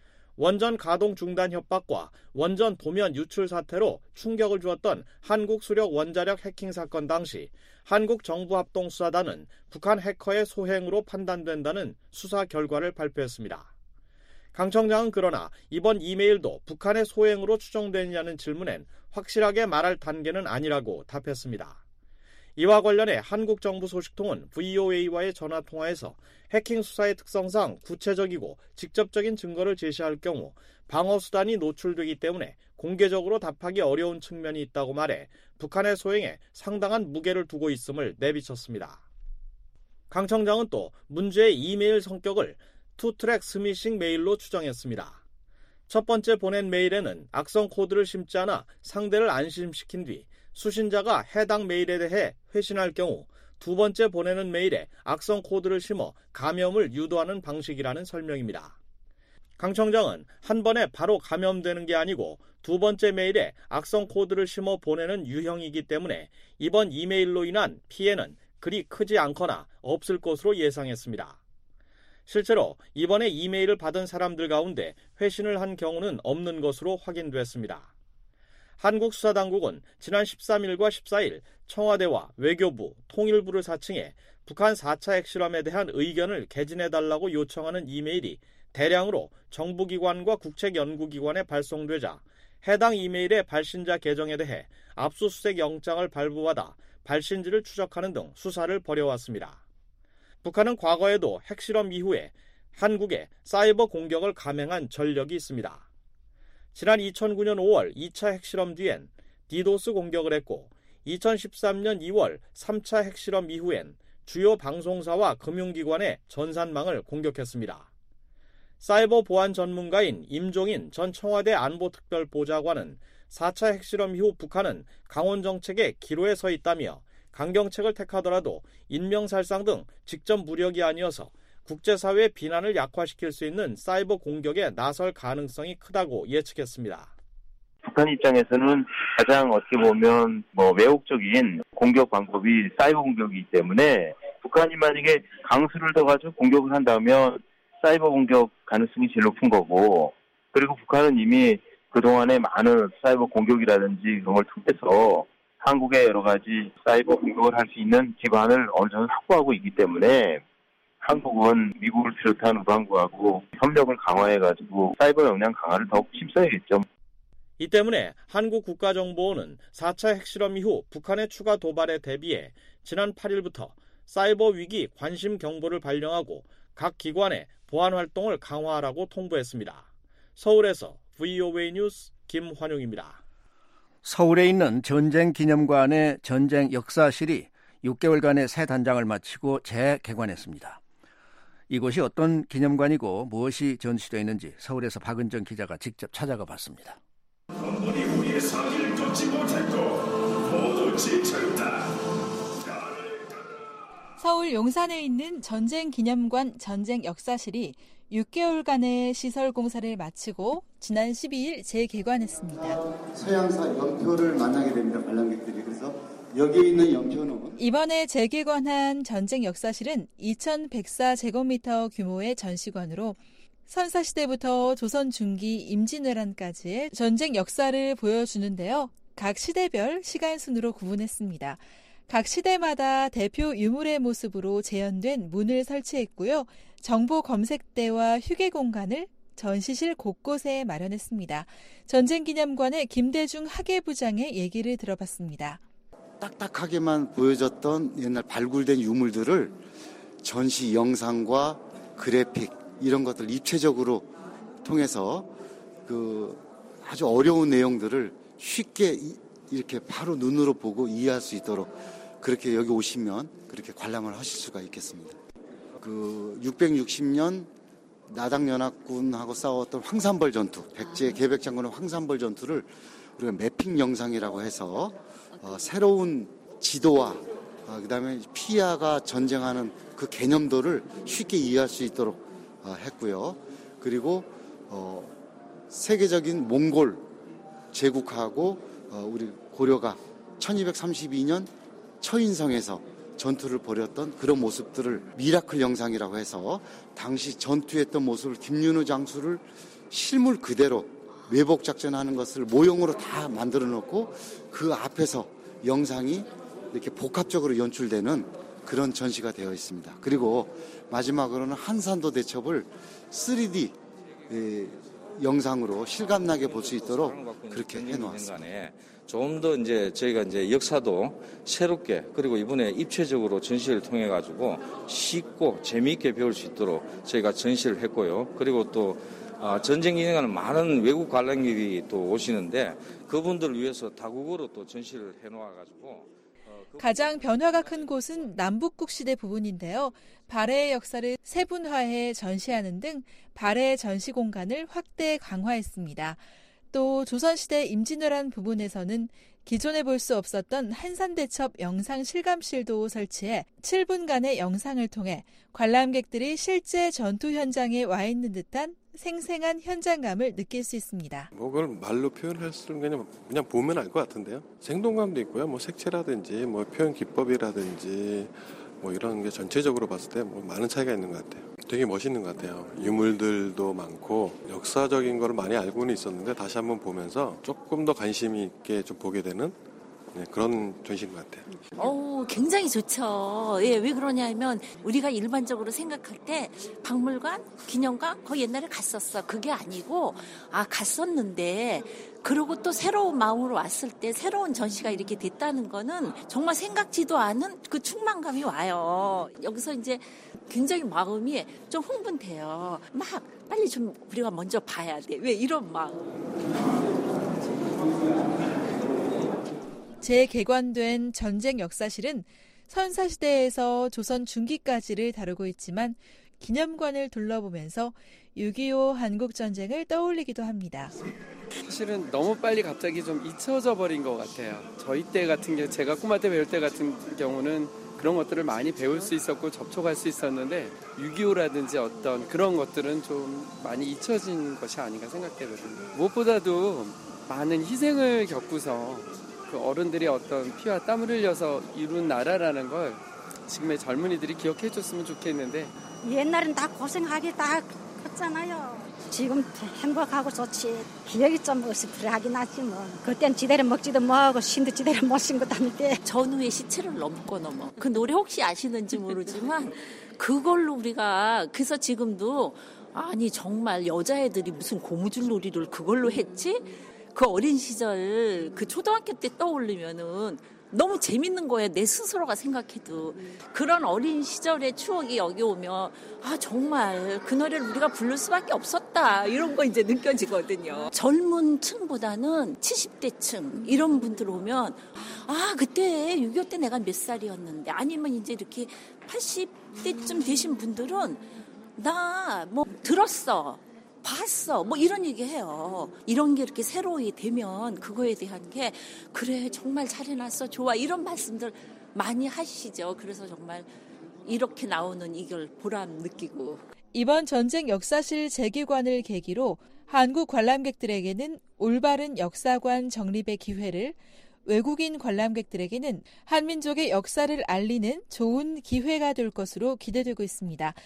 S2: 원전 가동 중단 협박과 원전 도면 유출 사태로 충격을 주었던 한국 수력 원자력 해킹 사건 당시 한국 정부합동수사단은 북한 해커의 소행으로 판단된다는 수사 결과를 발표했습니다. 강 청장은 그러나 이번 이메일도 북한의 소행으로 추정되느냐는 질문엔 확실하게 말할 단계는 아니라고 답했습니다. 이와 관련해 한국 정부 소식통은 브이오에이와의 전화통화에서 해킹 수사의 특성상 구체적이고 직접적인 증거를 제시할 경우 방어수단이 노출되기 때문에 공개적으로 답하기 어려운 측면이 있다고 말해 북한의 소행에 상당한 무게를 두고 있음을 내비쳤습니다. 강 청장은 또 문제의 이메일 성격을 투트랙 스미싱 메일로 추정했습니다. 첫 번째 보낸 메일에는 악성 코드를 심지 않아 상대를 안심시킨 뒤 수신자가 해당 메일에 대해 회신할 경우 두 번째 보내는 메일에 악성 코드를 심어 감염을 유도하는 방식이라는 설명입니다. 강 청장은 한 번에 바로 감염되는 게 아니고 두 번째 메일에 악성 코드를 심어 보내는 유형이기 때문에 이번 이메일로 인한 피해는 그리 크지 않거나 없을 것으로 예상했습니다. 실제로 이번에 이메일을 받은 사람들 가운데 회신을 한 경우는 없는 것으로 확인됐습니다. 한국 수사당국은 지난 십삼 일과 십사 일 청와대와 외교부, 통일부를 사칭해 북한 사 차 핵실험에 대한 의견을 개진해달라고 요청하는 이메일이 대량으로 정부기관과 국책연구기관에 발송되자 해당 이메일의 발신자 계정에 대해 압수수색 영장을 발부받아 발신지를 추적하는 등 수사를 벌여왔습니다. 북한은 과거에도 핵실험 이후에 한국에 사이버 공격을 감행한 전력이 있습니다. 지난 이천구 년 오월 이 차 핵실험 뒤엔 디도스 공격을 했고 이천십삼 년 이월 삼 차 핵실험 이후엔 주요 방송사와 금융기관의 전산망을 공격했습니다. 사이버 보안 전문가인 임종인 전 청와대 안보특별보좌관은 사 차 핵실험 이후 북한은 강원 정책의 기로에 서 있다며 강경책을 택하더라도 인명살상 등 직접 무력이 아니어서 국제사회의 비난을 약화시킬 수 있는 사이버 공격에 나설 가능성이 크다고 예측했습니다.
S3: 북한 입장에서는 가장 어떻게 보면 뭐 매혹적인 공격 방법이 사이버 공격이기 때문에 북한이 만약에 강수를 더 가지고 공격을 한다면 사이버 공격 가능성이 제일 높은 거고, 그리고 북한은 이미 그동안에 많은 사이버 공격이라든지 그런 걸 통해서 한국의 여러 가지 사이버 공격을 할 수 있는 기반을 어느 정도 확보하고 있기 때문에 한국은 미국을 비롯한 우방국하고 협력을 강화해가지고 사이버 역량 강화를 더욱 힘써야겠죠.
S2: 이 때문에 한국 국가정보원은 사 차 핵실험 이후 북한의 추가 도발에 대비해 지난 팔 일부터 사이버 위기 관심 경보를 발령하고 각 기관에 보안 활동을 강화하라고 통보했습니다. 서울에서 브이오에이 뉴스 김환용입니다.
S5: 서울에 있는 전쟁기념관의 전쟁 역사실이 육 개월간의 새 단장을 마치고 재개관했습니다. 이곳이 어떤 기념관이고 무엇이 전시되어 있는지 서울에서 박은정 기자가 직접 찾아가 봤습니다.
S23: 한번이 우리의 사기를 쫓지 못했고 모두 지쳤다.
S24: 서울 용산에 있는 전쟁기념관 전쟁역사실이 육 개월간의 시설 공사를 마치고 지난 십이 일 재개관했습니다.
S25: 서양사 연표를 만나게 됩니다. 관람객들이. 그래서 여기에 있는 연표는
S24: 이번에 재개관한 전쟁역사실은 이천백사 제곱미터 규모의 전시관으로 선사시대부터 조선 중기 임진왜란까지의 전쟁 역사를 보여주는데요. 각 시대별 시간 순으로 구분했습니다. 각 시대마다 대표 유물의 모습으로 재현된 문을 설치했고요. 정보 검색대와 휴게 공간을 전시실 곳곳에 마련했습니다. 전쟁기념관의 김대중 학예부장의 얘기를 들어봤습니다.
S25: 딱딱하게만 보여졌던 옛날 발굴된 유물들을 전시 영상과 그래픽 이런 것들 입체적으로 통해서 그 아주 어려운 내용들을 쉽게 이렇게 바로 눈으로 보고 이해할 수 있도록 그렇게 여기 오시면 그렇게 관람을 하실 수가 있겠습니다. 그 육백육십 년 나당연합군하고 싸웠던 황산벌 전투, 백제 계백장군의 황산벌 전투를 우리가 매핑 영상이라고 해서 어, 새로운 지도와 어, 그다음에 피아가 전쟁하는 그 개념도를 쉽게 이해할 수 있도록 어, 했고요. 그리고 어, 세계적인 몽골 제국하고 어, 우리 고려가 천이백삼십이 년 처인성에서 전투를 벌였던 그런 모습들을 미라클 영상이라고 해서 당시 전투했던 모습을 김윤우 장수를 실물 그대로 외복 작전하는 것을 모형으로 다 만들어 놓고 그 앞에서 영상이 이렇게 복합적으로 연출되는 그런 전시가 되어 있습니다. 그리고 마지막으로는 한산도 대첩을 쓰리디 영상으로 실감나게 볼 수 있도록 그렇게 해놓았습니다.
S1: 좀 더 이제 저희가 이제 역사도 새롭게 그리고 이번에 입체적으로 전시를 통해 가지고 쉽고 재미있게 배울 수 있도록 저희가 전시를 했고요. 그리고 또 전쟁 기념관은 많은 외국 관람객이 또 오시는데 그분들을 위해서 다국어로 또 전시를 해놓아 가지고
S24: 가장 변화가 큰 곳은 남북국시대 부분인데요. 발해의 역사를 세분화해 전시하는 등 발해 전시 공간을 확대 강화했습니다. 또 조선시대 임진왜란 부분에서는 기존에 볼 수 없었던 한산대첩 영상 실감실도 설치해 칠 분간의 영상을 통해 관람객들이 실제 전투 현장에 와 있는 듯한 생생한 현장감을 느낄 수 있습니다.
S6: 뭐 그걸 말로 표현할 수는 그냥 그냥 보면 알 것 같은데요. 생동감도 있고요. 뭐 색채라든지 뭐 표현 기법이라든지 뭐 이런 게 전체적으로 봤을 때 뭐 많은 차이가 있는 것 같아요. 되게 멋있는 것 같아요. 유물들도 많고 역사적인 걸 많이 알고는 있었는데 다시 한번 보면서 조금 더 관심 있게 좀 보게 되는 네, 그런 전시인 것 같아요.
S7: 어, 굉장히 좋죠. 예, 왜 그러냐면 우리가 일반적으로 생각할 때 박물관, 기념관 거의 옛날에 갔었어. 그게 아니고 아 갔었는데 그리고 또 새로운 마음으로 왔을 때 새로운 전시가 이렇게 됐다는 거는 정말 생각지도 않은 그 충만감이 와요. 여기서 이제 굉장히 마음이 좀 흥분돼요. 막 빨리 좀 우리가 먼저 봐야 돼. 왜 이런 마음.
S24: 재개관된 전쟁 역사실은 선사시대에서 조선 중기까지를 다루고 있지만 기념관을 둘러보면서 육이오 한국전쟁을 떠올리기도 합니다.
S8: 사실은 너무 빨리 갑자기 좀 잊혀져 버린 것 같아요. 저희 때 같은 경우, 제가 꼬마 때 배울 때 같은 경우는 그런 것들을 많이 배울 수 있었고 접촉할 수 있었는데 육이오라든지 어떤 그런 것들은 좀 많이 잊혀진 것이 아닌가 생각되거든요. 무엇보다도 많은 희생을 겪고서 그 어른들이 어떤 피와 땀을 흘려서 이룬 나라라는 걸 지금의 젊은이들이 기억해 줬으면 좋겠는데
S9: 옛날엔 다 고생하게 다 컸잖아요. 지금 행복하고 좋지. 기억이 좀 어스프레하긴 하지 뭐. 그땐 지대로 먹지도 뭐하고 신도 지대로 못 신고 다닐
S7: 전후의 시체를 넘고 넘어. 그 노래 혹시 아시는지 모르지만 그걸로 우리가 그래서 지금도 아니 정말 여자애들이 무슨 고무줄 놀이를 그걸로 했지? 그 어린 시절 그 초등학교 때 떠올리면은 너무 재밌는 거예요. 내 스스로가 생각해도. 그런 어린 시절의 추억이 여기 오면 아 정말 그 노래를 우리가 부를 수밖에 없었다. 이런 거 이제 느껴지거든요. 젊은 층보다는 칠십 대 층 이런 분들 오면 아 그때 육이오 때 내가 몇 살이었는데 아니면 이제 이렇게 팔십 대쯤 되신 분들은 나 뭐 들었어. 봤어. 뭐 이런 얘기 해요. 이런 게 이렇게 새로이 되면 그거에 대한 게 그래 정말 잘해놨어. 좋아. 이런 말씀들 많이 하시죠. 그래서 정말 이렇게 나오는 이걸 보람 느끼고.
S24: 이번 전쟁 역사실 재개관을 계기로 한국 관람객들에게는 올바른 역사관 정립의 기회를 외국인 관람객들에게는 한민족의 역사를 알리는 좋은 기회가 될 것으로 기대되고 있습니다.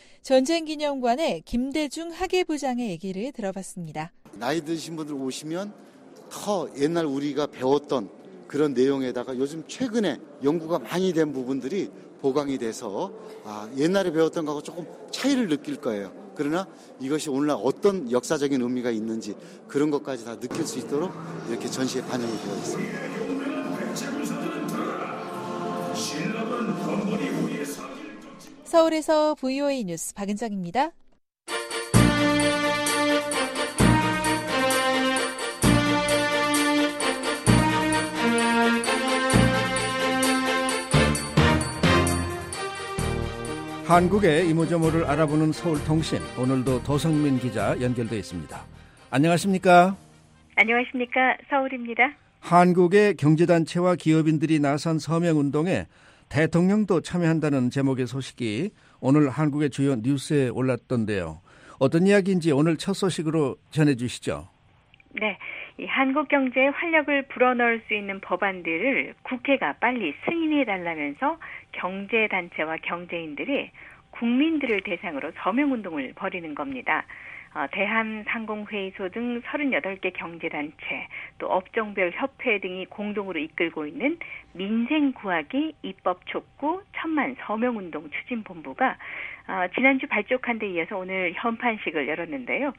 S24: 전쟁기념관의 김대중 학예부장의 얘기를 들어봤습니다.
S25: 나이 드신 분들 오시면 더 옛날 우리가 배웠던 그런 내용에다가 요즘 최근에 연구가 많이 된 부분들이 보강이 돼서 아, 옛날에 배웠던 거하고 조금 차이를 느낄 거예요. 그러나 이것이 오늘날 어떤 역사적인 의미가 있는지 그런 것까지 다 느낄 수 있도록 이렇게 전시에 반영이 되어 있습니다.
S24: 서울에서 브이오에이 뉴스 박은정입니다.
S5: 한국의 이모저모를 알아보는 서울통신, 오늘도 도성민 기자 연결돼 있습니다. 안녕하십니까?
S4: 안녕하십니까? 서울입니다.
S5: 한국의 경제단체와 기업인들이 나선 서명운동에 대통령도 참여한다는 제목의 소식이 오늘 한국의 주요 뉴스에 올랐던데요. 어떤 이야기인지 오늘 첫 소식으로 전해주시죠.
S4: 네, 이 한국 경제에 활력을 불어넣을 수 있는 법안들을 국회가 빨리 승인해달라면서 경제단체와 경제인들이 국민들을 대상으로 서명운동을 벌이는 겁니다. 어, 대한상공회의소 등 서른여덟 개 경제단체, 또 업종별 협회 등이 공동으로 이끌고 있는 민생구하기 입법촉구 천만 서명운동 추진본부가 어, 지난주 발족한 데 이어서 오늘 현판식을 열었는데요.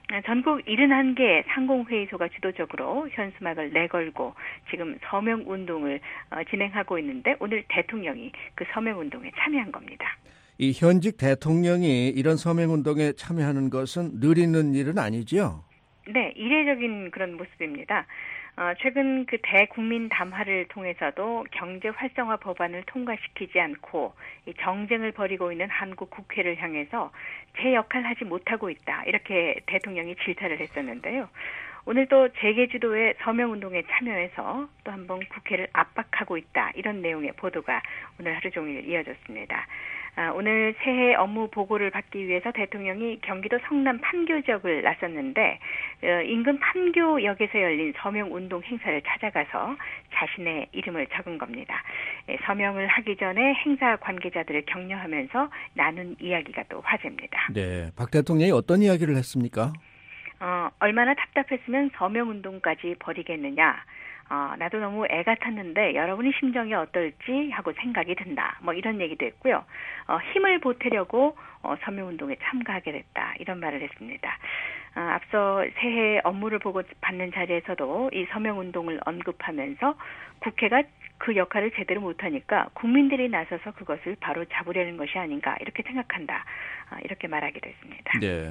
S4: 전국 칠십일 개 상공회의소가 주도적으로 현수막을 내걸고 지금 서명운동을 어, 진행하고 있는데 오늘 대통령이 그 서명운동에 참여한 겁니다.
S5: 이 현직 대통령이 이런 서명운동에 참여하는 것은 늘 있는 일은 아니죠?
S4: 네, 이례적인 그런 모습입니다. 어, 최근 그 대국민 담화를 통해서도 경제 활성화 법안을 통과시키지 않고 이 정쟁을 벌이고 있는 한국 국회를 향해서 제 역할 하지 못하고 있다. 이렇게 대통령이 질타를 했었는데요. 오늘 또 재계 주도의 서명운동에 참여해서 또 한 번 국회를 압박하고 있다. 이런 내용의 보도가 오늘 하루 종일 이어졌습니다. 아, 오늘 새해 업무 보고를 받기 위해서 대통령이 경기도 성남 판교 지역을 나섰는데 어, 인근 판교역에서 열린 서명운동 행사를 찾아가서 자신의 이름을 적은 겁니다. 예, 서명을 하기 전에 행사 관계자들을 격려하면서 나눈 이야기가 또 화제입니다.
S5: 네, 박 대통령이 어떤 이야기를 했습니까?
S4: 어, 얼마나 답답했으면 서명운동까지 벌이겠느냐. 어, 나도 너무 애 같았는데 여러분의 심정이 어떨지 하고 생각이 든다. 뭐 이런 얘기도 했고요. 어, 힘을 보태려고 어, 서명운동에 참가하게 됐다. 이런 말을 했습니다. 어, 앞서 새해 업무를 보고 받는 자리에서도 이 서명운동을 언급하면서 국회가 그 역할을 제대로 못하니까 국민들이 나서서 그것을 바로 잡으려는 것이 아닌가 이렇게 생각한다. 어, 이렇게 말하기도 했습니다.
S5: 네,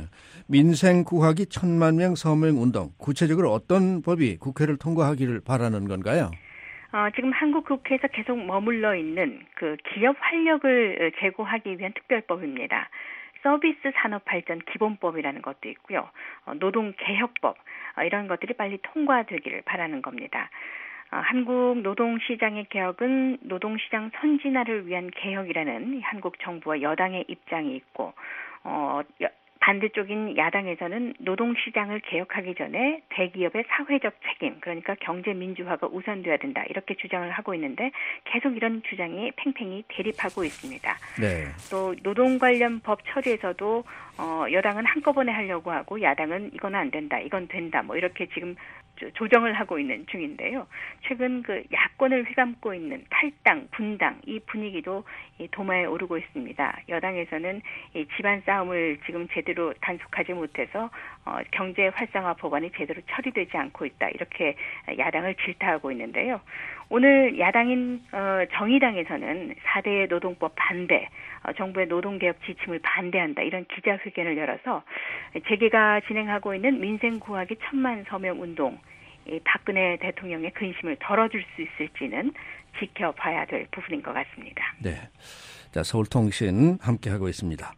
S5: 민생 구하기 천만 명 서명운동, 구체적으로 어떤 법이 국회를 통과하기를 바라는 건가요?
S4: 어, 지금 한국 국회에서 계속 머물러 있는 그 기업 활력을 제고하기 위한 특별법입니다. 서비스 산업 발전 기본법이라는 것도 있고요. 어, 노동개혁법 어, 이런 것들이 빨리 통과되기를 바라는 겁니다. 어, 한국 노동시장의 개혁은 노동시장 선진화를 위한 개혁이라는 한국 정부와 여당의 입장이 있고 어, 여, 반대쪽인 야당에서는 노동시장을 개혁하기 전에 대기업의 사회적 책임, 그러니까 경제민주화가 우선돼야 된다 이렇게 주장을 하고 있는데 계속 이런 주장이 팽팽히 대립하고 있습니다.
S5: 네.
S4: 또 노동 관련 법 처리에서도 어, 여당은 한꺼번에 하려고 하고 야당은 이건 안 된다, 이건 된다 뭐 이렇게 지금 조정을 하고 있는 중인데요. 최근 그 야권을 휘감고 있는 탈당, 분당 이 분위기도 이 도마에 오르고 있습니다. 여당에서는 이 집안 싸움을 지금 제대로 단속하지 못해서 어, 경제 활성화 법안이 제대로 처리되지 않고 있다. 이렇게 야당을 질타하고 있는데요. 오늘 야당인 어, 정의당에서는 사 대 노동법 반대, 어, 정부의 노동개혁 지침을 반대한다. 이런 기자회견을 열어서 재계가 진행하고 있는 민생 구하기 천만 서명 운동, 이 박근혜 대통령의 근심을 덜어줄 수 있을지는 지켜봐야 될 부분인 것 같습니다.
S5: 네, 자 서울통신 함께하고 있습니다.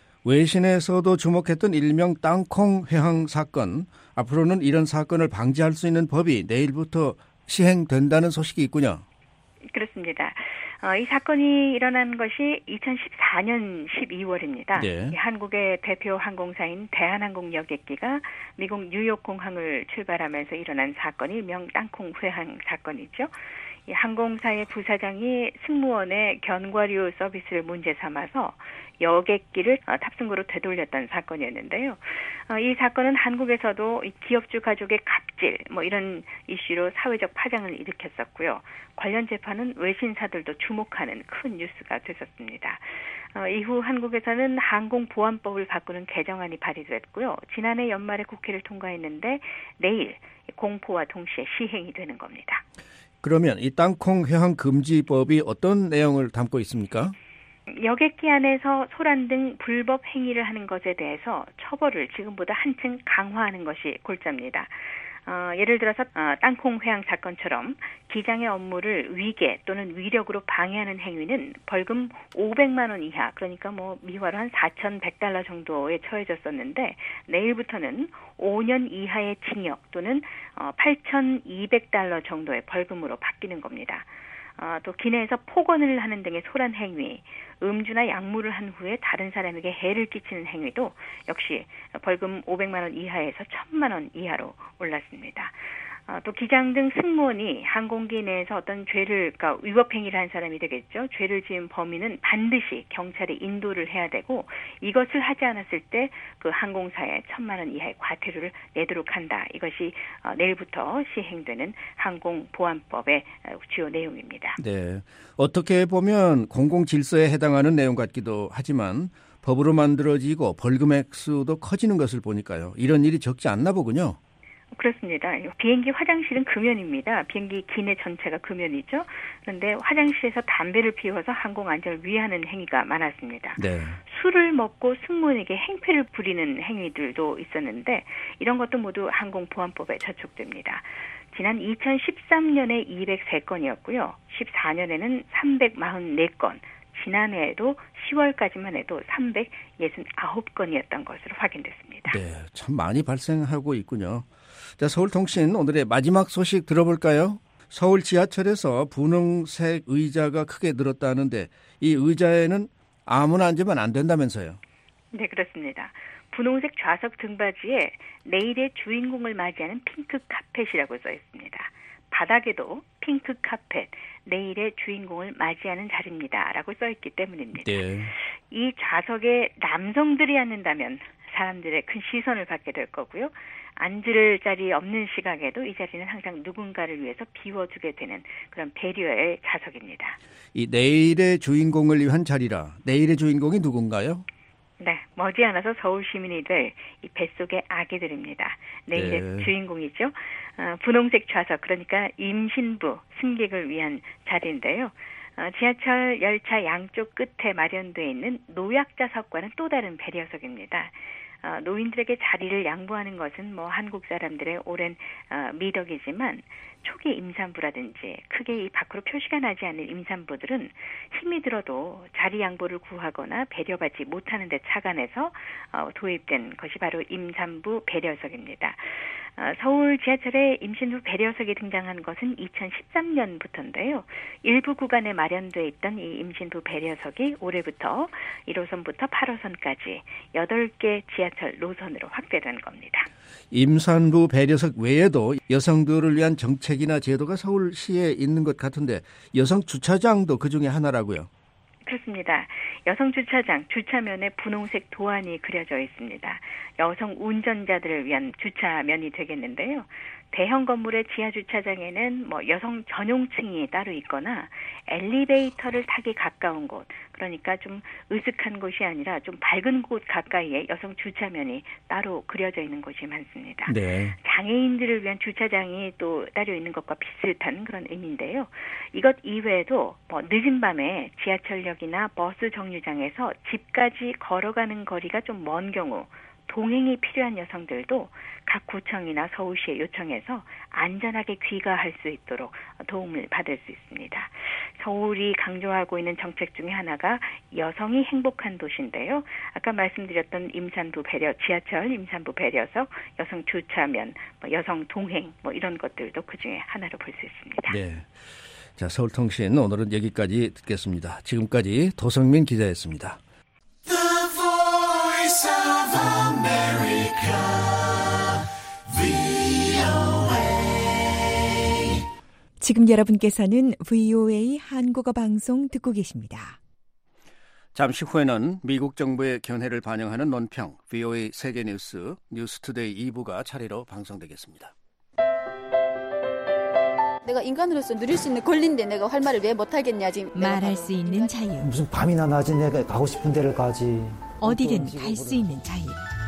S5: 외신에서도 주목했던 일명 땅콩 회항 사건, 앞으로는 이런 사건을 방지할 수 있는 법이 내일부터 시행된다는 소식이 있군요.
S4: 그렇습니다. 어, 이 사건이 일어난 것이 이천십사 년 십이월입니다.
S5: 네.
S4: 한국의 대표 항공사인 대한항공 여객기가 미국 뉴욕 공항을 출발하면서 일어난 사건이 일명 땅콩 회항 사건이죠. 이 항공사의 부사장이 승무원의 견과류 서비스를 문제 삼아서 여객기를 탑승구로 되돌렸던 사건이었는데요. 이 사건은 한국에서도 기업주 가족의 갑질 뭐 이런 이슈로 사회적 파장을 일으켰었고요. 관련 재판은 외신사들도 주목하는 큰 뉴스가 됐었습니다. 이후 한국에서는 항공보안법을 바꾸는 개정안이 발의됐고요. 지난해 연말에 국회를 통과했는데 내일 공포와 동시에 시행이 되는 겁니다.
S5: 그러면 이 땅콩 회항 금지법이 어떤 내용을 담고 있습니까?
S4: 여객기 안에서 소란 등 불법 행위를 하는 것에 대해서 처벌을 지금보다 한층 강화하는 것이 골자입니다. 어, 예를 들어서 어, 땅콩 회항 사건처럼 기장의 업무를 위계 또는 위력으로 방해하는 행위는 벌금 오백만 원 이하, 그러니까 뭐 미화로 한 사천백 달러 정도에 처해졌었는데 내일부터는 오 년 이하의 징역 또는 어, 팔천이백 달러 정도의 벌금으로 바뀌는 겁니다. 어, 또 기내에서 폭언을 하는 등의 소란 행위, 음주나 약물을 한 후에 다른 사람에게 해를 끼치는 행위도 역시 벌금 오백만 원 이하에서 천만 원 이하로 올랐습니다. 어, 또 기장 등 승무원이 항공기 내에서 어떤 죄를, 그러니까 위법 행위를 한 사람이 되겠죠. 죄를 지은 범인은 반드시 경찰에 인도를 해야 되고 이것을 하지 않았을 때 그 항공사에 천만 원 이하의 과태료를 내도록 한다. 이것이 어, 내일부터 시행되는 항공보안법의 어, 주요 내용입니다.
S5: 네, 어떻게 보면 공공질서에 해당하는 내용 같기도 하지만 법으로 만들어지고 벌금 액수도 커지는 것을 보니까요. 이런 일이 적지 않나 보군요.
S4: 그렇습니다. 비행기 화장실은 금연입니다. 비행기 기내 전체가 금연이죠. 그런데 화장실에서 담배를 피워서 항공 안전을 위해하는 행위가 많았습니다. 네. 술을 먹고 승무원에게 행패를 부리는 행위들도 있었는데 이런 것도 모두 항공보안법에 저촉됩니다. 지난 이천십삼 년에 이백삼 건이었고요. 십사 년에는 삼백사십사 건, 지난해에도 시월까지만 해도 삼백육십구 건이었던 것으로 확인됐습니다.
S5: 네, 참 많이 발생하고 있군요. 자, 서울통신 오늘의 마지막 소식 들어볼까요? 서울 지하철에서 분홍색 의자가 크게 늘었다는데 이 의자에는 아무나 앉으면 안 된다면서요?
S4: 네, 그렇습니다. 분홍색 좌석 등받이에 내일의 주인공을 맞이하는 핑크 카펫이라고 써 있습니다. 바닥에도 핑크 카펫, 내일의 주인공을 맞이하는 자리입니다. 라고 써있기 때문입니다. 네. 이 좌석에 남성들이 앉는다면 사람들의 큰 시선을 받게 될 거고요. 앉을 자리 없는 시각에도 이 자리는 항상 누군가를 위해서 비워두게 되는 그런 배려의 좌석입니다.
S5: 이 내일의 주인공을 위한 자리라. 내일의 주인공이 누군가요?
S4: 네, 머지않아서 서울 시민이 될 이 뱃속의 아기들입니다. 내일의 네. 주인공이죠. 어, 분홍색 좌석, 그러니까 임신부, 승객을 위한 자리인데요. 어, 지하철 열차 양쪽 끝에 마련되어 있는 노약자석과는 또 다른 배려석입니다. 어, 노인들에게 자리를 양보하는 것은 뭐 한국 사람들의 오랜 어, 미덕이지만 초기 임산부라든지 크게 이 밖으로 표시가 나지 않는 임산부들은 힘이 들어도 자리 양보를 구하거나 배려받지 못하는 데 착안해서 어, 도입된 것이 바로 임산부 배려석입니다. 어, 서울 지하철에 임신부 배려석이 등장한 것은 이천십삼 년부터인데요. 일부 구간에 마련되어 있던 이 임신부 배려석이 올해부터 일 호선부터 팔 호선까지 여덟 개 지하철 노선으로 확대된 겁니다.
S5: 임산부 배려석 외에도 여성들을 위한 정책이나 제도가 서울시에 있는 것 같은데 여성 주차장도 그중에 하나라고요?
S4: 그렇습니다. 여성 주차장, 주차면에 분홍색 도안이 그려져 있습니다. 여성 운전자들을 위한 주차면이 되겠는데요. 대형 건물의 지하 주차장에는 뭐 여성 전용층이 따로 있거나 엘리베이터를 타기 가까운 곳, 그러니까 좀 으슥한 곳이 아니라 좀 밝은 곳 가까이에 여성 주차면이 따로 그려져 있는 곳이 많습니다. 네. 장애인들을 위한 주차장이 또 따로 있는 것과 비슷한 그런 의미인데요. 이것 이외에도 뭐 늦은 밤에 지하철역이나 버스 정류장에서 집까지 걸어가는 거리가 좀 먼 경우 동행이 필요한 여성들도 각 구청이나 서울시에 요청해서 안전하게 귀가할 수 있도록 도움을 받을 수 있습니다. 서울이 강조하고 있는 정책 중에 하나가 여성이 행복한 도시인데요. 아까 말씀드렸던 임산부 배려, 지하철 임산부 배려석, 여성 주차면, 뭐 여성 동행 뭐 이런 것들도 그중에 하나로 볼 수 있습니다.
S5: 네. 자, 서울통신 오늘은 여기까지 듣겠습니다. 지금까지 도성민 기자였습니다.
S10: 지금 여러분께서는 브이오에이 한국어 방송 듣고 계십니다.
S5: 잠시 후에는 미국 정부의 견해를 반영하는 논평 브이오에이 세계뉴스 뉴스투데이 이 부가 차례로 방송되겠습니다.
S11: 내가 인간으로서 누릴 수 있는 권리인데 내가 할 말을 왜 못하겠냐 지금.
S10: 말할 수 있는 자유.
S13: 무슨 밤이나 낮에 내가 가고 싶은 데를 가지.
S10: 어디든 갈 수 있는 자유.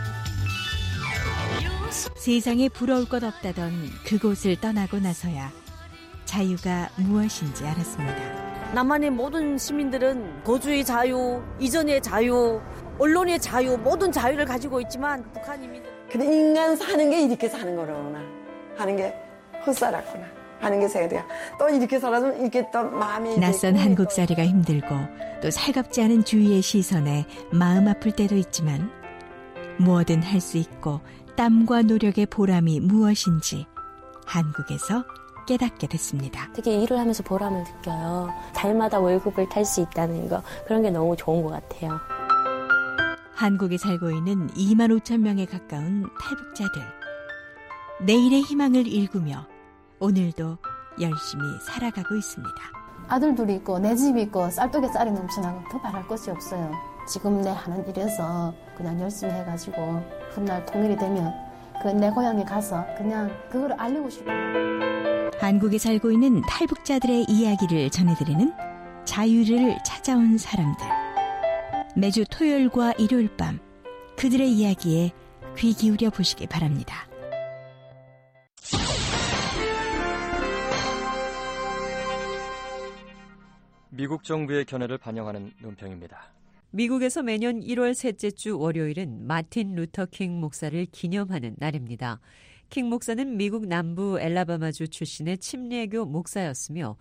S10: 세상에 부러울 것 없다던 그곳을 떠나고 나서야 자유가 무엇인지 알았습니다.
S12: 남한의 모든 시민들은 거주의 자유, 이전의 자유, 언론의 자유, 모든 자유를 가지고 있지만 북한 이민들.
S14: 근데 인간 사는 게 이렇게 사는 거로구나 하는 게 헛살았구나 하는 게 생각돼요. 또 이렇게 살아서 이렇게 또 마음이
S10: 낯선 한국살이가 힘들고 또 살갑지 않은 주위의 시선에 마음 아플 때도 있지만 뭐든 할 수 있고 땀과 노력의 보람이 무엇인지 한국에서 깨닫게 됐습니다.
S15: 되게 일을 하면서 보람을 느껴요. 달마다 월급을 탈 수 있다는 거, 그런 게 너무 좋은 것 같아요.
S10: 한국에 살고 있는 이만 오천 명에 가까운 탈북자들. 내일의 희망을 일구며 오늘도 열심히 살아가고 있습니다.
S11: 아들 둘이 있고 내 집이 있고 쌀떡에 쌀이 넘쳐나고 더 바랄 것이 없어요. 지금 내 하는 일에서 그냥 열심히 해가지고 훗날 통일이 되면 그 내 고향에 가서 그냥 그걸 알리고 싶어요.
S10: 한국에 살고 있는 탈북자들의 이야기를 전해드리는 자유를 찾아온 사람들. 매주 토요일과 일요일 밤 그들의 이야기에 귀 기울여 보시기 바랍니다.
S16: 미국 정부의 견해를 반영하는 논평입니다.
S17: 미국에서 매년 일월 셋째 주 월요일은 마틴 루터 킹 목사를 기념하는 날입니다. 킹 목사는 미국 남부 엘라바마주 출신의 침례교 목사였으며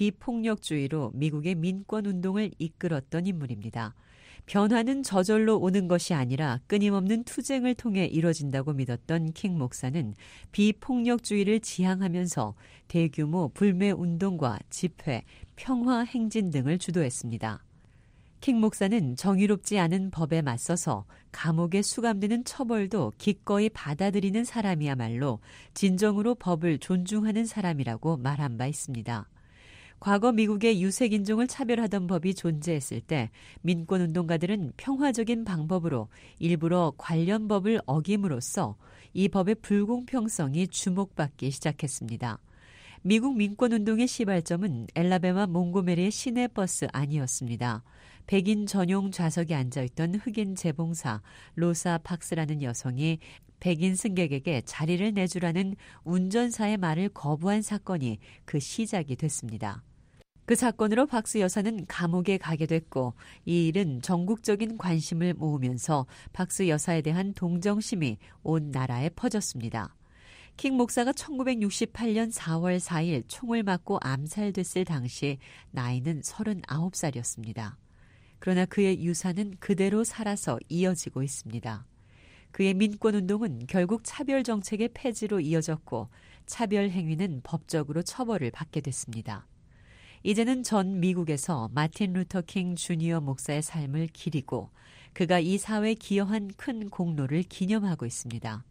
S17: 비폭력주의로 미국의 민권운동을 이끌었던 인물입니다. 변화는 저절로 오는 것이 아니라 끊임없는 투쟁을 통해 이뤄진다고 믿었던 킹 목사는 비폭력주의를 지향하면서 대규모 불매운동과 집회, 평화 행진 등을 주도했습니다. 킹 목사는 정의롭지 않은 법에 맞서서 감옥에 수감되는 처벌도 기꺼이 받아들이는 사람이야말로 진정으로 법을 존중하는 사람이라고 말한 바 있습니다. 과거 미국의 유색인종을 차별하던 법이 존재했을 때 민권운동가들은 평화적인 방법으로 일부러 관련 법을 어김으로써 이 법의 불공평성이 주목받기 시작했습니다. 미국 민권운동의 시발점은 엘라베마 몽고메리의 시내버스 안이었습니다. 백인 전용 좌석에 앉아있던 흑인 재봉사 로사 박스라는 여성이 백인 승객에게 자리를 내주라는 운전사의 말을 거부한 사건이 그 시작이 됐습니다. 그 사건으로 박스 여사는 감옥에 가게 됐고 이 일은 전국적인 관심을 모으면서 박스 여사에 대한 동정심이 온 나라에 퍼졌습니다. 킹 목사가 천구백육십팔 년 사월 사일 총을 맞고 암살됐을 당시 나이는 서른아홉 살이었습니다. 그러나 그의 유산은 그대로 살아서 이어지고 있습니다. 그의 민권운동은 결국 차별 정책의 폐지로 이어졌고 차별 행위는 법적으로 처벌을 받게 됐습니다. 이제는 전 미국에서 마틴 루터 킹 주니어 목사의 삶을 기리고 그가 이 사회에 기여한 큰 공로를 기념하고 있습니다.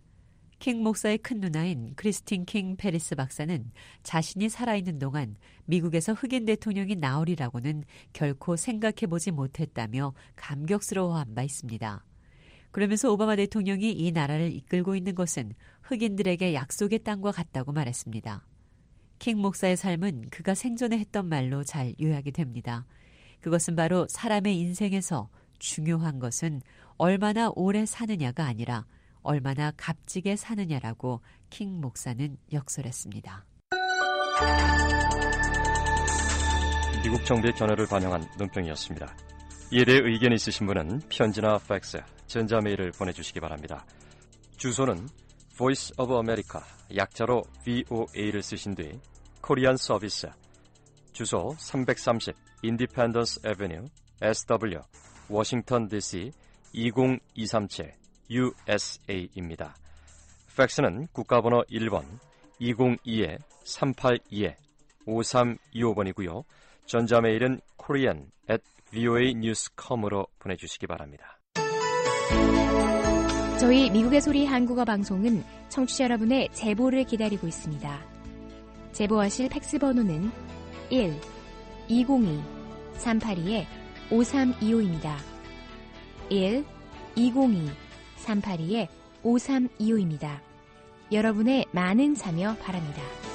S17: 킹 목사의 큰 누나인 크리스틴 킹 페리스 박사는 자신이 살아있는 동안 미국에서 흑인 대통령이 나오리라고는 결코 생각해보지 못했다며 감격스러워한 바 있습니다. 그러면서 오바마 대통령이 이 나라를 이끌고 있는 것은 흑인들에게 약속의 땅과 같다고 말했습니다. 킹 목사의 삶은 그가 생전에 했던 말로 잘 요약이 됩니다. 그것은 바로 사람의 인생에서 중요한 것은 얼마나 오래 사느냐가 아니라 얼마나 값지게 사느냐라고 킹 목사는 역설했습니다.
S16: 미국 정부의 견해를 반영한 논평이었습니다. 이에 대해 의견이 있으신 분은 편지나 팩스, 전자메일을 보내주시기 바랍니다. 주소는 Voice of America, 약자로 브이오에이를 쓰신 뒤 코리안 서비스, 주소 삼백삼십 인디펜던스 애베뉴, 에스더블유, 워싱턴 디씨 이공이삼칠 유에스에이입니다. 팩스는 국가번호 일 번 이공이 삼팔이 오삼이오 번이고요. 전자메일은 korean at voa news dot com으로 보내주시기 바랍니다.
S26: 저희 미국의 소리 한국어 방송은 청취자 여러분의 제보를 기다리고 있습니다. 제보하실 팩스 번호는 일 이공이 삼팔이 오삼이오입니다. 일 이공이 삼팔이 오삼이오입니다. 여러분의 많은 참여 바랍니다.